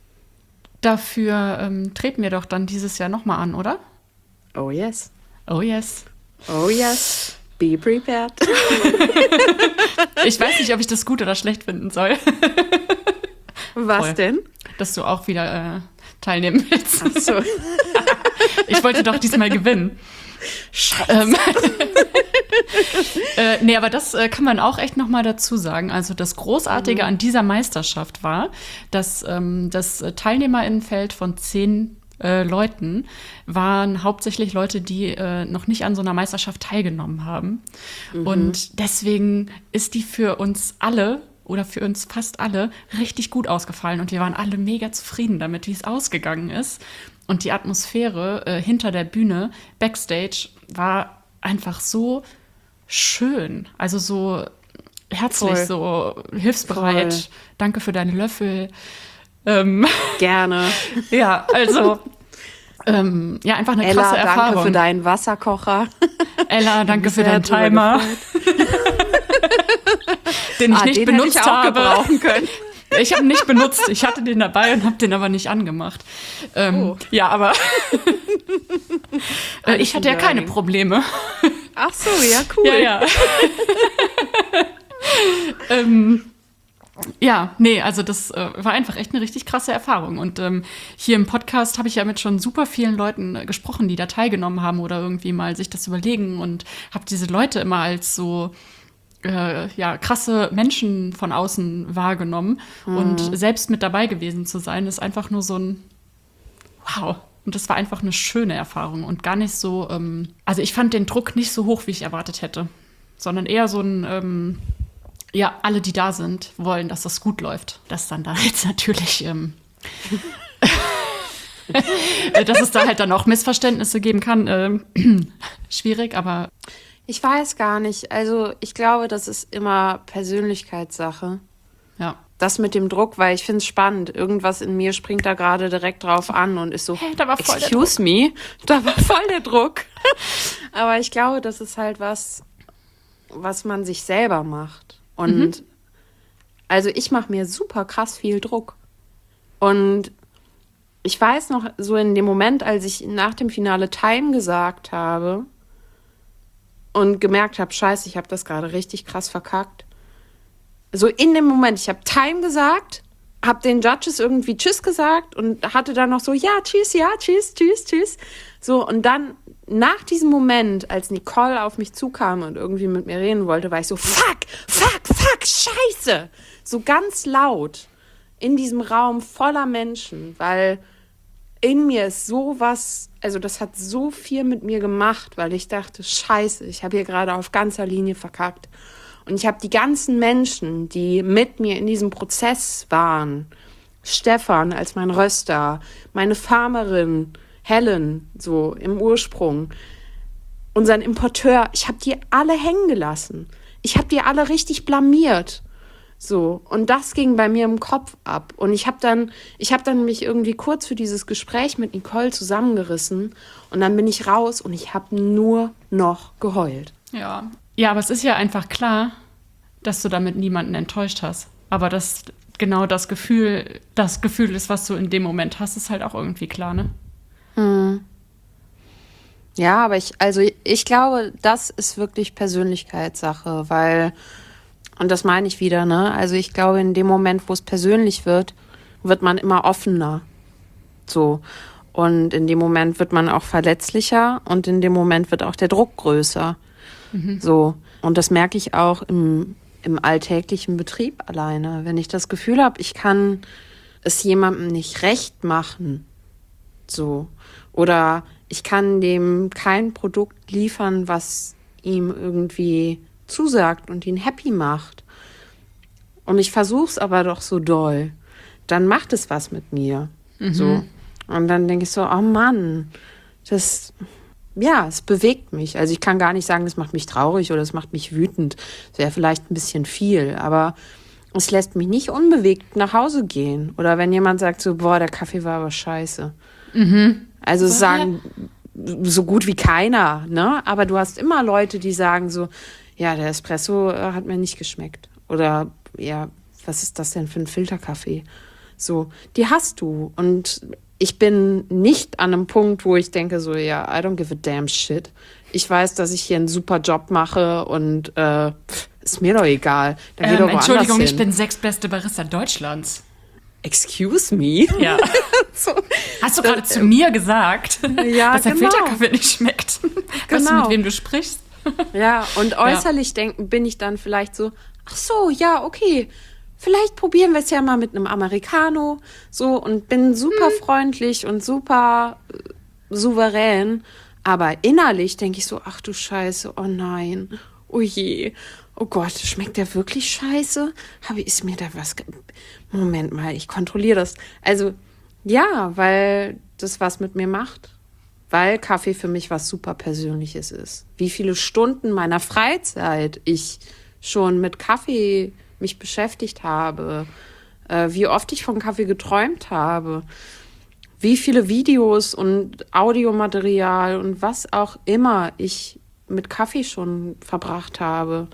Dafür treten wir doch dann dieses Jahr nochmal an, oder? Oh yes. Oh yes. Oh yes. Be prepared. Ich weiß nicht, ob ich das gut oder schlecht finden soll. Was Voll. denn? Dass du auch wieder teilnehmen willst. Ach so. Ich wollte doch diesmal gewinnen. Nee, aber das kann man auch echt noch mal dazu sagen. Also das Großartige an dieser Meisterschaft war, dass das TeilnehmerInnenfeld von 10 Leuten waren hauptsächlich Leute, die noch nicht an so einer Meisterschaft teilgenommen haben. Und deswegen ist die für uns alle oder für uns fast alle richtig gut ausgefallen. Und wir waren alle mega zufrieden damit, wie es ausgegangen ist. Und die Atmosphäre hinter der Bühne, Backstage, war einfach so schön. Also so herzlich, Voll. so hilfsbereit. Voll. Danke für deine Löffel. Gerne. Ja, also ja, einfach eine Ella, krasse Erfahrung. danke für deinen Wasserkocher. Ella, danke für Sehr deinen drüber Timer, den ich nicht den benutzt hätte ich auch habe. gebrauchen können. Ich habe ihn nicht benutzt. Ich hatte den dabei und habe den aber nicht angemacht. Ja, aber ich hatte ja keine Probleme. Ach so, ja, cool. Ja. Ja, nee, also das war einfach echt eine richtig krasse Erfahrung. Und hier im Podcast habe ich ja mit schon super vielen Leuten gesprochen, die da teilgenommen haben oder irgendwie mal sich das überlegen und habe diese Leute immer als so krasse Menschen von außen wahrgenommen. Und selbst mit dabei gewesen zu sein, ist einfach nur so ein Wow. Und das war einfach eine schöne Erfahrung und gar nicht so, also ich fand den Druck nicht so hoch, wie ich erwartet hätte, sondern eher so ein, alle, die da sind, wollen, dass das gut läuft. Dass dann da jetzt natürlich, dass es da halt dann auch Missverständnisse geben kann, schwierig, aber Ich weiß gar nicht. Also ich glaube, das ist immer Persönlichkeitssache. ja. Das mit dem Druck, weil ich finde es spannend. Irgendwas in mir springt da gerade direkt drauf an und ist so, Hey, da war voll der excuse me, da war voll der Druck. Aber ich glaube, das ist halt was man sich selber macht. Und also ich mache mir super krass viel Druck. Und ich weiß noch, so in dem Moment, als ich nach dem Finale Time gesagt habe und gemerkt habe, scheiße, ich habe das gerade richtig krass verkackt. So in dem Moment, ich habe Time gesagt, habe den Judges irgendwie Tschüss gesagt und hatte dann noch so, ja, tschüss, tschüss. So, und dann nach diesem Moment, als Nicole auf mich zukam und irgendwie mit mir reden wollte, war ich so, fuck, scheiße. So ganz laut in diesem Raum voller Menschen, weil in mir ist sowas, also das hat so viel mit mir gemacht, weil ich dachte, scheiße, ich habe hier gerade auf ganzer Linie verkackt. Und ich habe die ganzen Menschen, die mit mir in diesem Prozess waren, Stefan als mein Röster, meine Farmerin, Helen, so im Ursprung, unseren Importeur, ich habe die alle hängen gelassen. Ich habe die alle richtig blamiert. So, und das ging bei mir im Kopf ab. Und ich habe dann mich irgendwie kurz für dieses Gespräch mit Nicole zusammengerissen und dann bin ich raus und ich habe nur noch geheult. Ja, aber es ist ja einfach klar, dass du damit niemanden enttäuscht hast. Aber dass genau das Gefühl ist, was du in dem Moment hast, ist halt auch irgendwie klar, ne? Ja, aber ich glaube, das ist wirklich Persönlichkeitssache, weil, und das meine ich wieder, ne? Also ich glaube, in dem Moment, wo es persönlich wird, wird man immer offener. So. Und in dem Moment wird man auch verletzlicher und in dem Moment wird auch der Druck größer. So. Und das merke ich auch im alltäglichen Betrieb alleine. Wenn ich das Gefühl habe, ich kann es jemandem nicht recht machen, so. Oder ich kann dem kein Produkt liefern, was ihm irgendwie zusagt und ihn happy macht. Und ich versuche es aber doch so doll. Dann macht es was mit mir. So. Und dann denke ich so, oh Mann, es bewegt mich. Also ich kann gar nicht sagen, das macht mich traurig oder es macht mich wütend. Das wäre vielleicht ein bisschen viel, aber es lässt mich nicht unbewegt nach Hause gehen. Oder wenn jemand sagt so, boah, der Kaffee war aber scheiße. Also es sagen so gut wie keiner, ne? Aber du hast immer Leute, die sagen so, ja, der Espresso hat mir nicht geschmeckt. Oder ja, was ist das denn für ein Filterkaffee? So, die hast du. Und ich bin nicht an einem Punkt, wo ich denke so, ja, I don't give a damn shit. Ich weiß, dass ich hier einen super Job mache und ist mir doch egal. Dann geh doch woanders Entschuldigung, hin. ich bin 6. beste Barista Deutschlands. Excuse me? Ja. So, Hast du gerade zu mir gesagt, ja, dass der genau. Filterkaffee nicht schmeckt? Weißt du, mit wem du sprichst? Ja, und äußerlich bin ich dann vielleicht so, ach so, ja, okay, vielleicht probieren wir es ja mal mit einem Americano, so, und bin super freundlich und super souverän, aber innerlich denke ich so, ach du Scheiße, oh nein, oh je, oh Gott, schmeckt der wirklich scheiße? Ist mir da was, Moment mal, ich kontrolliere das. Also, ja, weil das was mit mir macht. Weil Kaffee für mich was super Persönliches ist. Wie viele Stunden meiner Freizeit ich schon mit Kaffee mich beschäftigt habe, wie oft ich von Kaffee geträumt habe, wie viele Videos und Audiomaterial und was auch immer ich mit Kaffee schon verbracht habe.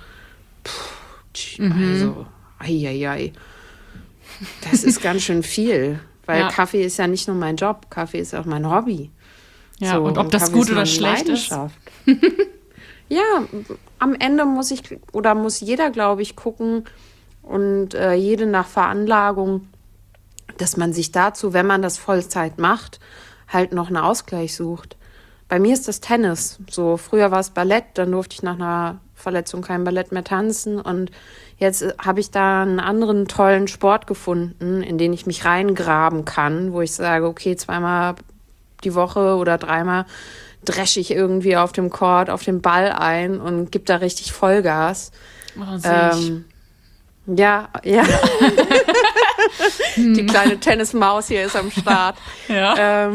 Also, ei. Das ist ganz schön viel, weil Kaffee ist ja nicht nur mein Job, Kaffee ist auch mein Hobby. Ja, So, und ob das Kaffee gut ist oder meine schlecht ist. Ja, am Ende muss jeder, glaube ich, gucken und jede nach Veranlagung, dass man sich dazu, wenn man das Vollzeit macht, halt noch einen Ausgleich sucht. Bei mir ist das Tennis. So, früher war es Ballett, dann durfte ich nach einer Verletzung kein Ballett mehr tanzen und jetzt habe ich da einen anderen tollen Sport gefunden, in den ich mich reingraben kann, wo ich sage, okay, 2-mal die Woche oder 3-mal dresche ich irgendwie auf dem Court, auf den Ball ein und gebe da richtig Vollgas. Oh, sehe ich. Ja. Die kleine Tennismaus hier ist am Start. Ja.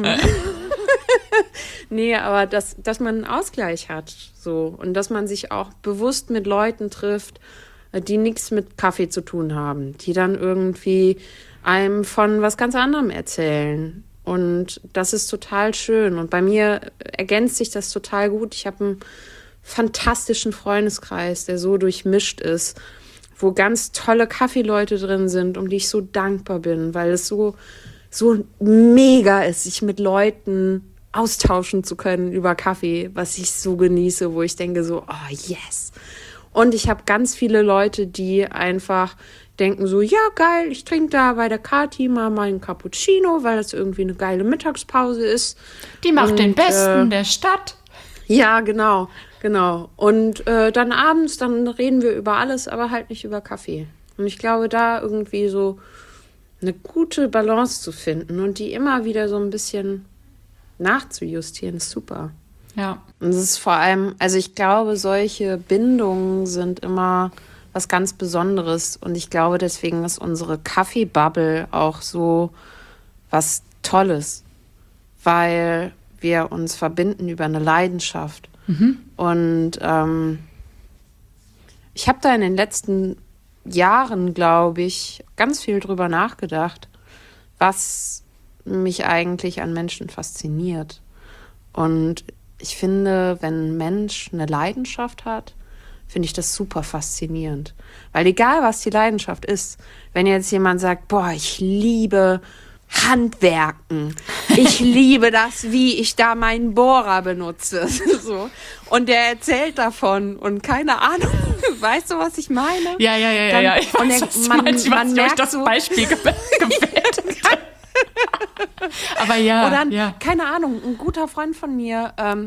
Nee, aber dass man einen Ausgleich hat, so, und dass man sich auch bewusst mit Leuten trifft, die nichts mit Kaffee zu tun haben, die dann irgendwie einem von was ganz anderem erzählen. Und das ist total schön. Und bei mir ergänzt sich das total gut. Ich habe einen fantastischen Freundeskreis, der so durchmischt ist, wo ganz tolle Kaffeeleute drin sind, um die ich so dankbar bin, weil es so mega ist, sich mit Leuten austauschen zu können über Kaffee, was ich so genieße, wo ich denke so, oh yes. Und ich habe ganz viele Leute, die einfach denken so, ja geil, ich trinke da bei der Kati mal meinen Cappuccino, weil das irgendwie eine geile Mittagspause ist. Die macht den Besten der Stadt. Ja, genau. Und dann abends, dann reden wir über alles, aber halt nicht über Kaffee. Und ich glaube, da irgendwie so eine gute Balance zu finden und die immer wieder so ein bisschen nachzujustieren, ist super. Ja. Und es ist vor allem, also ich glaube, solche Bindungen sind immer was ganz Besonderes. Und ich glaube, deswegen ist unsere Kaffee-Bubble auch so was Tolles, weil wir uns verbinden über eine Leidenschaft. Und ich habe da in den letzten Jahren, glaube ich, ganz viel drüber nachgedacht, was mich eigentlich an Menschen fasziniert. Und ich finde, wenn ein Mensch eine Leidenschaft hat, finde ich das super faszinierend. Weil egal, was die Leidenschaft ist, wenn jetzt jemand sagt, boah, ich liebe Handwerken, ich liebe das, wie ich da meinen Bohrer benutze, so. Und der erzählt davon und keine Ahnung, weißt du, was ich meine? Ja. Ich weiß, was du meinst. Ich weiß nicht, ob ich das Beispiel gewählt Aber ja. Oder keine Ahnung, ein guter Freund von mir,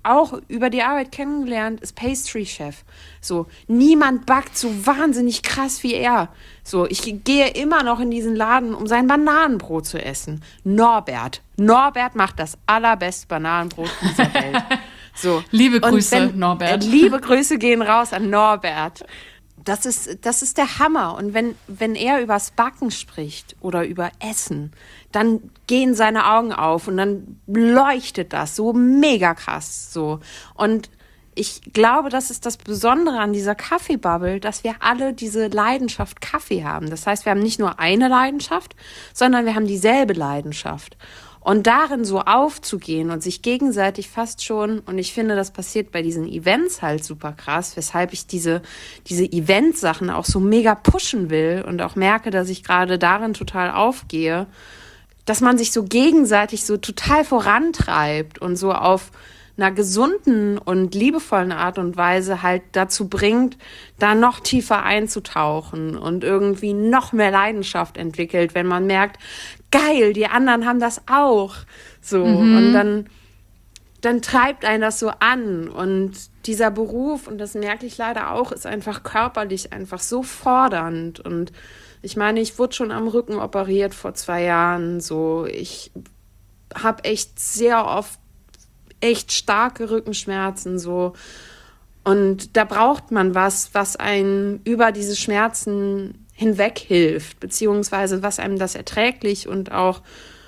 auch über die Arbeit kennengelernt, ist Pastry-Chef. So, niemand backt so wahnsinnig krass wie er. So, ich gehe immer noch in diesen Laden, um sein Bananenbrot zu essen. Norbert macht das allerbeste Bananenbrot dieser Welt. So. Liebe Grüße, Norbert. Liebe Grüße gehen raus an Norbert. Das ist der Hammer. Und wenn er übers Backen spricht oder über Essen, dann gehen seine Augen auf und dann leuchtet das so mega krass. So. Und ich glaube, das ist das Besondere an dieser Kaffeebubble, dass wir alle diese Leidenschaft Kaffee haben. Das heißt, wir haben nicht nur eine Leidenschaft, sondern wir haben dieselbe Leidenschaft. Und darin so aufzugehen und sich gegenseitig fast schon, und ich finde, das passiert bei diesen Events halt super krass, weshalb ich diese Event-Sachen auch so mega pushen will und auch merke, dass ich gerade darin total aufgehe, dass man sich so gegenseitig so total vorantreibt und so auf einer gesunden und liebevollen Art und Weise halt dazu bringt, da noch tiefer einzutauchen und irgendwie noch mehr Leidenschaft entwickelt, wenn man merkt, geil, die anderen haben das auch. So, und dann treibt einen das so an. Und dieser Beruf, und das merke ich leider auch, ist einfach körperlich einfach so fordernd. Und ich meine, ich wurde schon am Rücken operiert vor 2 Jahren. So, ich habe echt sehr oft echt starke Rückenschmerzen. So. Und da braucht man was einen über diese Schmerzen hinweg hilft, beziehungsweise was einem das erträglich und auch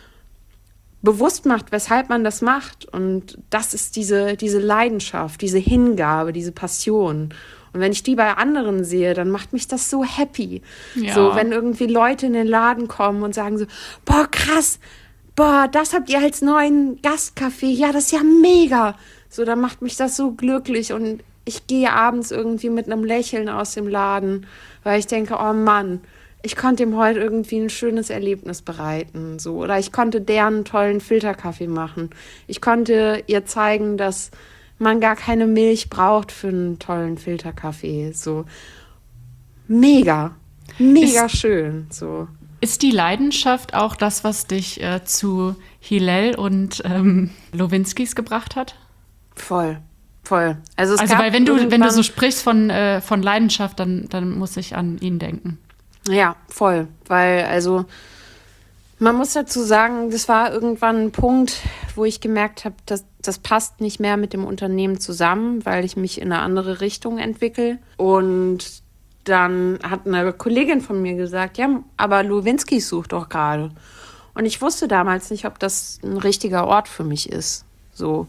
bewusst macht, weshalb man das macht. Und das ist diese Leidenschaft, diese Hingabe, diese Passion. Und wenn ich die bei anderen sehe, dann macht mich das so happy. Ja. So, wenn irgendwie Leute in den Laden kommen und sagen so, boah, krass, boah, das habt ihr als neuen Gastkaffee, ja, das ist ja mega. So, dann macht mich das so glücklich und ich gehe abends irgendwie mit einem Lächeln aus dem Laden, weil ich denke, oh Mann, ich konnte ihm heute irgendwie ein schönes Erlebnis bereiten. So. Oder ich konnte deren tollen Filterkaffee machen. Ich konnte ihr zeigen, dass man gar keine Milch braucht für einen tollen Filterkaffee. So. Mega schön. So. Ist die Leidenschaft auch das, was dich zu Hillel und Lowinskis gebracht hat? Voll. Also weil wenn du so sprichst von Leidenschaft, dann muss ich an ihn denken. Ja, voll. Weil, also, man muss dazu sagen, das war irgendwann ein Punkt, wo ich gemerkt habe, dass das passt nicht mehr mit dem Unternehmen zusammen, weil ich mich in eine andere Richtung entwickle. Und dann hat eine Kollegin von mir gesagt, ja, aber Lowinskis sucht doch gerade. Und ich wusste damals nicht, ob das ein richtiger Ort für mich ist. So,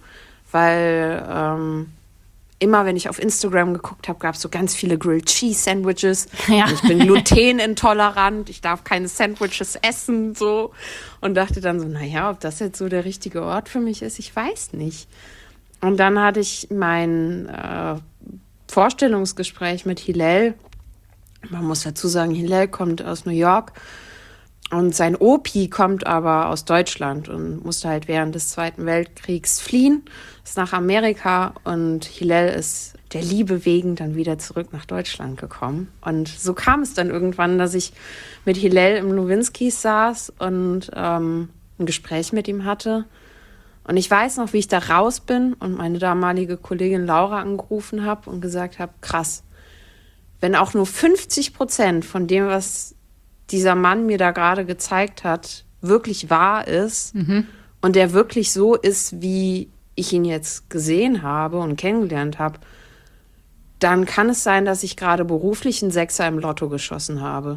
weil immer, wenn ich auf Instagram geguckt habe, gab es so ganz viele Grilled Cheese Sandwiches. Ja. Ich bin glutenintolerant, ich darf keine Sandwiches essen, so. Und dachte dann so, naja, ob das jetzt so der richtige Ort für mich ist, ich weiß nicht. Und dann hatte ich mein Vorstellungsgespräch mit Hillel. Man muss dazu sagen, Hillel kommt aus New York und sein Opi kommt aber aus Deutschland und musste halt während des Zweiten Weltkriegs fliehen, ist nach Amerika und Hillel ist der Liebe wegen dann wieder zurück nach Deutschland gekommen. Und so kam es dann irgendwann, dass ich mit Hillel im Lowinskis saß und ein Gespräch mit ihm hatte. Und ich weiß noch, wie ich da raus bin und meine damalige Kollegin Laura angerufen habe und gesagt habe, krass, wenn auch nur 50% von dem, was dieser Mann mir da gerade gezeigt hat, wirklich wahr ist und der wirklich so ist, wie ich ihn jetzt gesehen habe und kennengelernt habe, dann kann es sein, dass ich gerade beruflich einen Sechser im Lotto geschossen habe.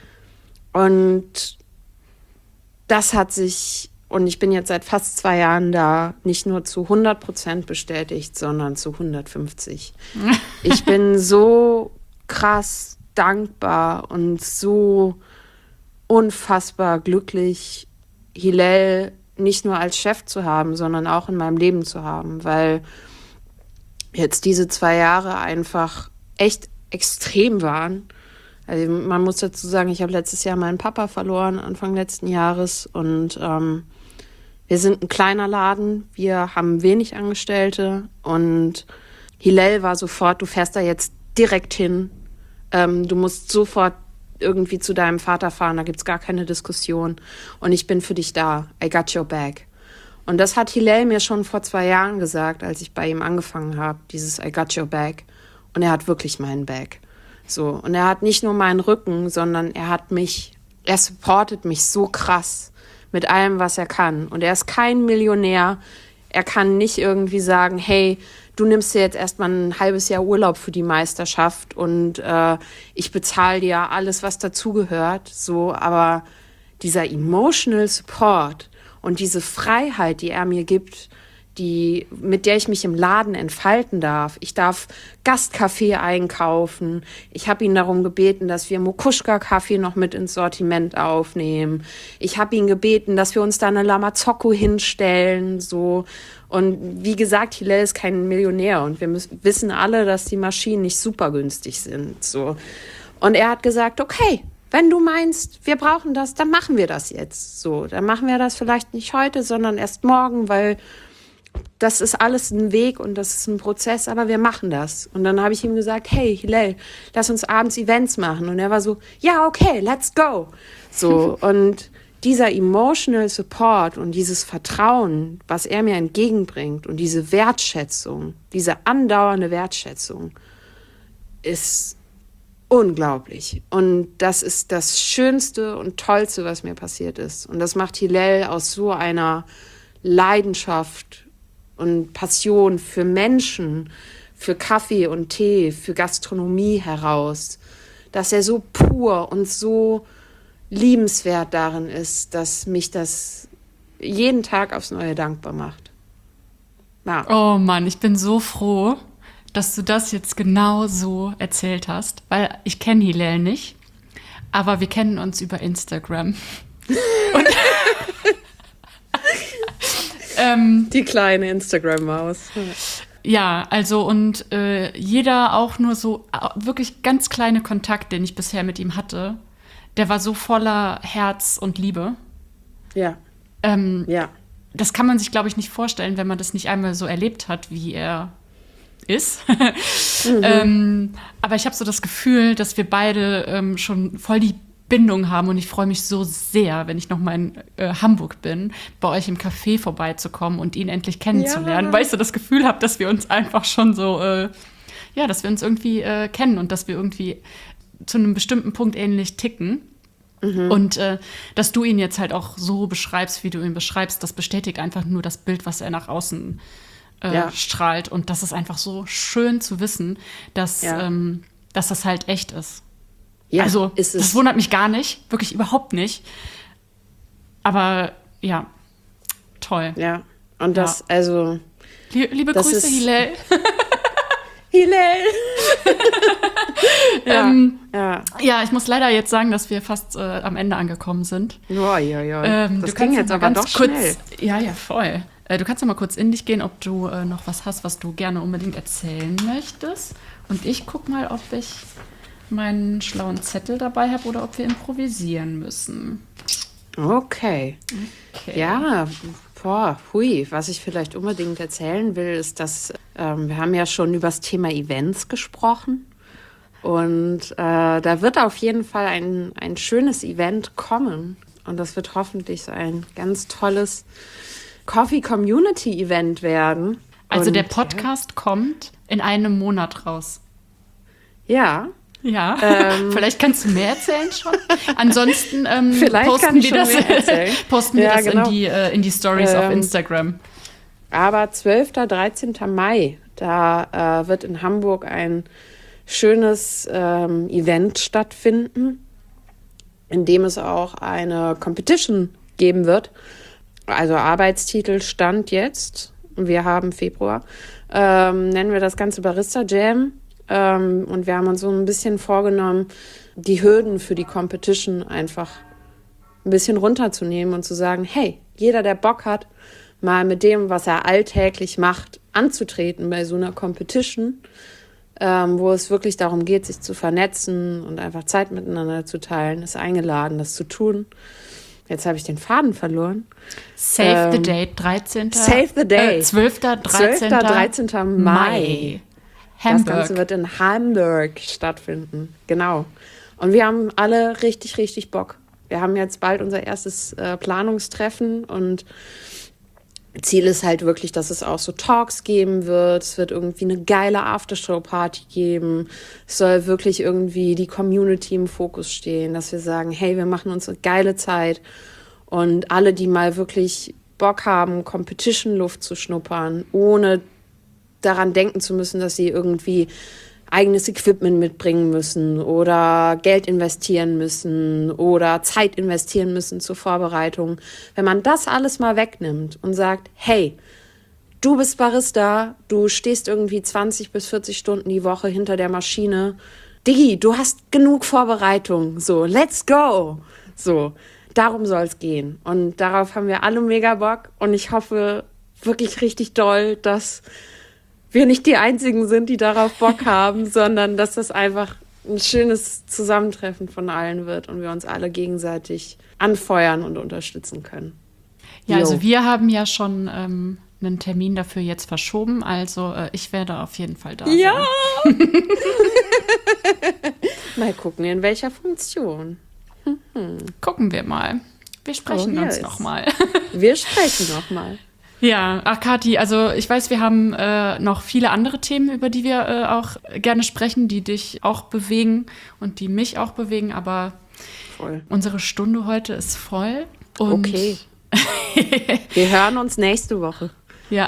Und das hat sich, und ich bin jetzt seit fast 2 Jahren da, nicht nur zu 100% bestätigt, sondern zu 150. Ich bin so krass dankbar und so unfassbar glücklich, Hillel nicht nur als Chef zu haben, sondern auch in meinem Leben zu haben, weil jetzt diese 2 Jahre einfach echt extrem waren. Also man muss dazu sagen, ich habe letztes Jahr meinen Papa verloren, Anfang letzten Jahres, und wir sind ein kleiner Laden, wir haben wenig Angestellte und Hillel war sofort, du fährst da jetzt direkt hin, du musst sofort irgendwie zu deinem Vater fahren, da gibt's gar keine Diskussion und ich bin für dich da, I got your back. Und das hat Hillel mir schon vor 2 Jahren gesagt, als ich bei ihm angefangen habe, dieses I got your back. Und er hat wirklich meinen Back. So. Und er hat nicht nur meinen Rücken, sondern er supportet mich so krass mit allem, was er kann. Und er ist kein Millionär. Er kann nicht irgendwie sagen, hey, du nimmst dir jetzt erstmal ein halbes Jahr Urlaub für die Meisterschaft und ich bezahle dir alles, was dazugehört. So, aber dieser emotional Support und diese Freiheit, die er mir gibt, mit der ich mich im Laden entfalten darf. Ich darf Gastkaffee einkaufen. Ich habe ihn darum gebeten, dass wir Mokuschka-Kaffee noch mit ins Sortiment aufnehmen. Ich habe ihn gebeten, dass wir uns da eine Lamazocco hinstellen. So. Und wie gesagt, Hillel ist kein Millionär und wir wissen alle, dass die Maschinen nicht super günstig sind. So. Und er hat gesagt, okay, wenn du meinst, wir brauchen das, dann machen wir das jetzt. So, dann machen wir das vielleicht nicht heute, sondern erst morgen, weil das ist alles ein Weg und das ist ein Prozess, aber wir machen das. Und dann habe ich ihm gesagt, hey, Hillel, lass uns abends Events machen. Und er war so, ja, okay, let's go. So, und dieser emotional Support und dieses Vertrauen, was er mir entgegenbringt und diese Wertschätzung, diese andauernde Wertschätzung, ist unglaublich. Und das ist das Schönste und Tollste, was mir passiert ist. Und das macht Hillel aus so einer Leidenschaft und Passion für Menschen, für Kaffee und Tee, für Gastronomie heraus, dass er so pur und so liebenswert darin ist, dass mich das jeden Tag aufs Neue dankbar macht. Ja. Oh Mann, ich bin so froh, dass du das jetzt genau so erzählt hast, weil ich kenne Hillel nicht, aber wir kennen uns über Instagram. Und die kleine Instagram-Maus. Ja, also und jeder auch nur so wirklich ganz kleine Kontakt, den ich bisher mit ihm hatte, der war so voller Herz und Liebe. Ja. Ja. Das kann man sich, glaube ich, nicht vorstellen, wenn man das nicht einmal so erlebt hat, wie er ist. Aber ich habe so das Gefühl, dass wir beide schon voll die Bindung haben und ich freue mich so sehr, wenn ich noch mal in Hamburg bin, bei euch im Café vorbeizukommen und ihn endlich kennenzulernen, weil ich so das Gefühl habe, dass wir uns einfach schon so, dass wir uns irgendwie kennen und dass wir irgendwie zu einem bestimmten Punkt ähnlich ticken. Und dass du ihn jetzt halt auch so beschreibst, wie du ihn beschreibst, das bestätigt einfach nur das Bild, was er nach außen strahlt. Und das ist einfach so schön zu wissen, dass das halt echt ist. Ja, also, das wundert mich gar nicht, wirklich überhaupt nicht. Aber ja, toll. Ja, und das, also. Liebe Grüße, Hillel. Hillel! Ja, ich muss leider jetzt sagen, dass wir fast am Ende angekommen sind. Das ging jetzt aber doch schnell. Ja, voll. Du kannst noch mal kurz in dich gehen, ob du noch was hast, was du gerne unbedingt erzählen möchtest. Und ich guck mal, ob ich meinen schlauen Zettel dabei habe oder ob wir improvisieren müssen. Okay. Ja, was ich vielleicht unbedingt erzählen will, ist, dass wir haben ja schon über das Thema Events gesprochen und da wird auf jeden Fall ein schönes Event kommen und das wird hoffentlich so ein ganz tolles Coffee Community Event werden. Also der Podcast kommt in einem Monat raus. Ja. Ja, vielleicht kannst du mehr erzählen schon. Ansonsten posten wir das in die Stories auf Instagram. Aber 12. 13. Mai, da wird in Hamburg ein schönes Event stattfinden, in dem es auch eine Competition geben wird. Also Arbeitstitel Stand jetzt, wir haben Februar, nennen wir das Ganze Barista Jam. Und wir haben uns so ein bisschen vorgenommen, die Hürden für die Competition einfach ein bisschen runterzunehmen und zu sagen, hey, jeder, der Bock hat, mal mit dem, was er alltäglich macht, anzutreten bei so einer Competition, wo es wirklich darum geht, sich zu vernetzen und einfach Zeit miteinander zu teilen, ist eingeladen, das zu tun. Jetzt habe ich den Faden verloren. Save the date, 13. Save the day. 12. 13. Mai. Hamburg. Das Ganze wird in Hamburg stattfinden. Genau. Und wir haben alle richtig, richtig Bock. Wir haben jetzt bald unser erstes Planungstreffen und Ziel ist halt wirklich, dass es auch so Talks geben wird. Es wird irgendwie eine geile Aftershow-Party geben. Es soll wirklich irgendwie die Community im Fokus stehen, dass wir sagen, hey, wir machen uns eine geile Zeit. Und alle, die mal wirklich Bock haben, Competition-Luft zu schnuppern, ohne daran denken zu müssen, dass sie irgendwie eigenes Equipment mitbringen müssen oder Geld investieren müssen oder Zeit investieren müssen zur Vorbereitung. Wenn man das alles mal wegnimmt und sagt, hey, du bist Barista, du stehst irgendwie 20 bis 40 Stunden die Woche hinter der Maschine. Diggi, du hast genug Vorbereitung. So, let's go. So, darum soll es gehen. Und darauf haben wir alle mega Bock. Und ich hoffe wirklich richtig doll, dass wir nicht die Einzigen sind, die darauf Bock haben, sondern dass das einfach ein schönes Zusammentreffen von allen wird und wir uns alle gegenseitig anfeuern und unterstützen können. Ja, also wir haben ja schon einen Termin dafür jetzt verschoben, also ich werde auf jeden Fall da sein. Ja! Mal gucken, in welcher Funktion. Gucken wir mal. Wir sprechen uns nochmal. Wir sprechen nochmal. Ja, ach Kathi, also ich weiß, wir haben noch viele andere Themen, über die wir auch gerne sprechen, die dich auch bewegen und die mich auch bewegen, aber unsere Stunde heute ist voll. Und okay. Wir hören uns nächste Woche. Ja.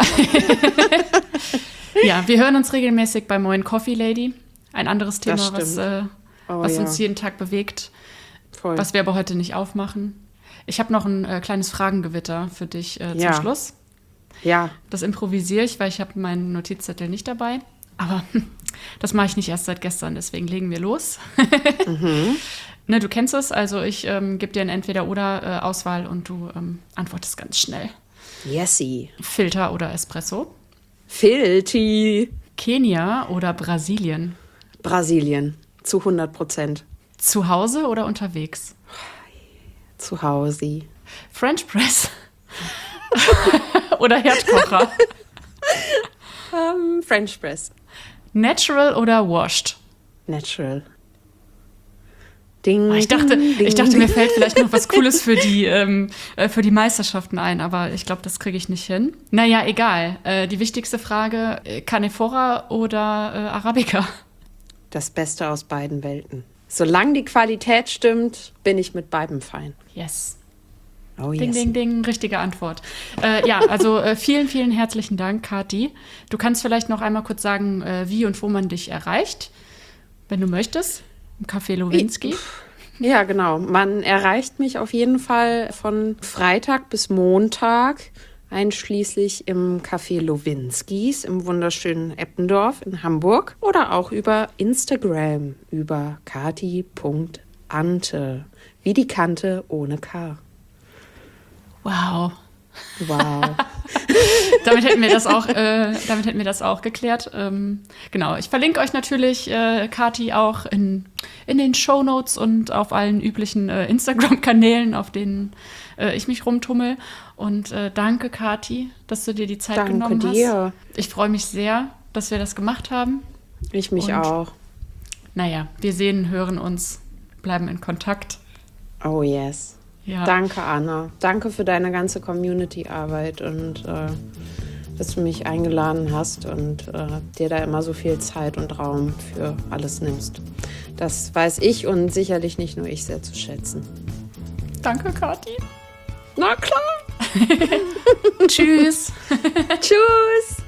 Ja, wir hören uns regelmäßig bei Moin Coffee Lady. Ein anderes Thema, was uns jeden Tag bewegt, was wir aber heute nicht aufmachen. Ich habe noch ein kleines Fragengewitter für dich zum Schluss. Ja. Das improvisiere ich, weil ich habe meinen Notizzettel nicht dabei. Aber das mache ich nicht erst seit gestern, deswegen legen wir los. Ne, du kennst es, also ich gebe dir ein Entweder-Oder-Auswahl und du antwortest ganz schnell. Yesy. Filter oder Espresso? Filti. Kenia oder Brasilien? Brasilien, zu 100%. Zu Hause oder unterwegs? Zu Hause. French Press oder Herdkocher? French Press. Natural oder washed? Natural. Ding, ich dachte, mir fällt vielleicht noch was Cooles für die Meisterschaften ein, aber ich glaube, das kriege ich nicht hin. Naja, egal. Die wichtigste Frage, Canefora oder Arabica? Das Beste aus beiden Welten. Solange die Qualität stimmt, bin ich mit beidem fein. Yes. Oh, ding, yes. ding, ding, richtige Antwort. Ja, also vielen, vielen herzlichen Dank, Kathi. Du kannst vielleicht noch einmal kurz sagen, wie und wo man dich erreicht, wenn du möchtest. Im Café Lowinski. Ja, genau. Man erreicht mich auf jeden Fall von Freitag bis Montag, einschließlich im Café Lowinskis im wunderschönen Eppendorf in Hamburg oder auch über Instagram über kati.ante. Wie die Kante ohne K. Wow. Wow. Damit hätten wir das auch geklärt. Genau, ich verlinke euch natürlich Kathi auch in den Shownotes und auf allen üblichen Instagram-Kanälen, auf denen ich mich rumtummel. Und danke, Kathi, dass du dir die Zeit genommen hast. Danke dir. Ich freue mich sehr, dass wir das gemacht haben. Ich mich auch. Naja, wir sehen, hören uns, bleiben in Kontakt. Oh yes. Ja. Danke, Anna. Danke für deine ganze Community-Arbeit und dass du mich eingeladen hast und dir da immer so viel Zeit und Raum für alles nimmst. Das weiß ich und sicherlich nicht nur ich sehr zu schätzen. Danke, Kathi. Na klar. Tschüss. Tschüss.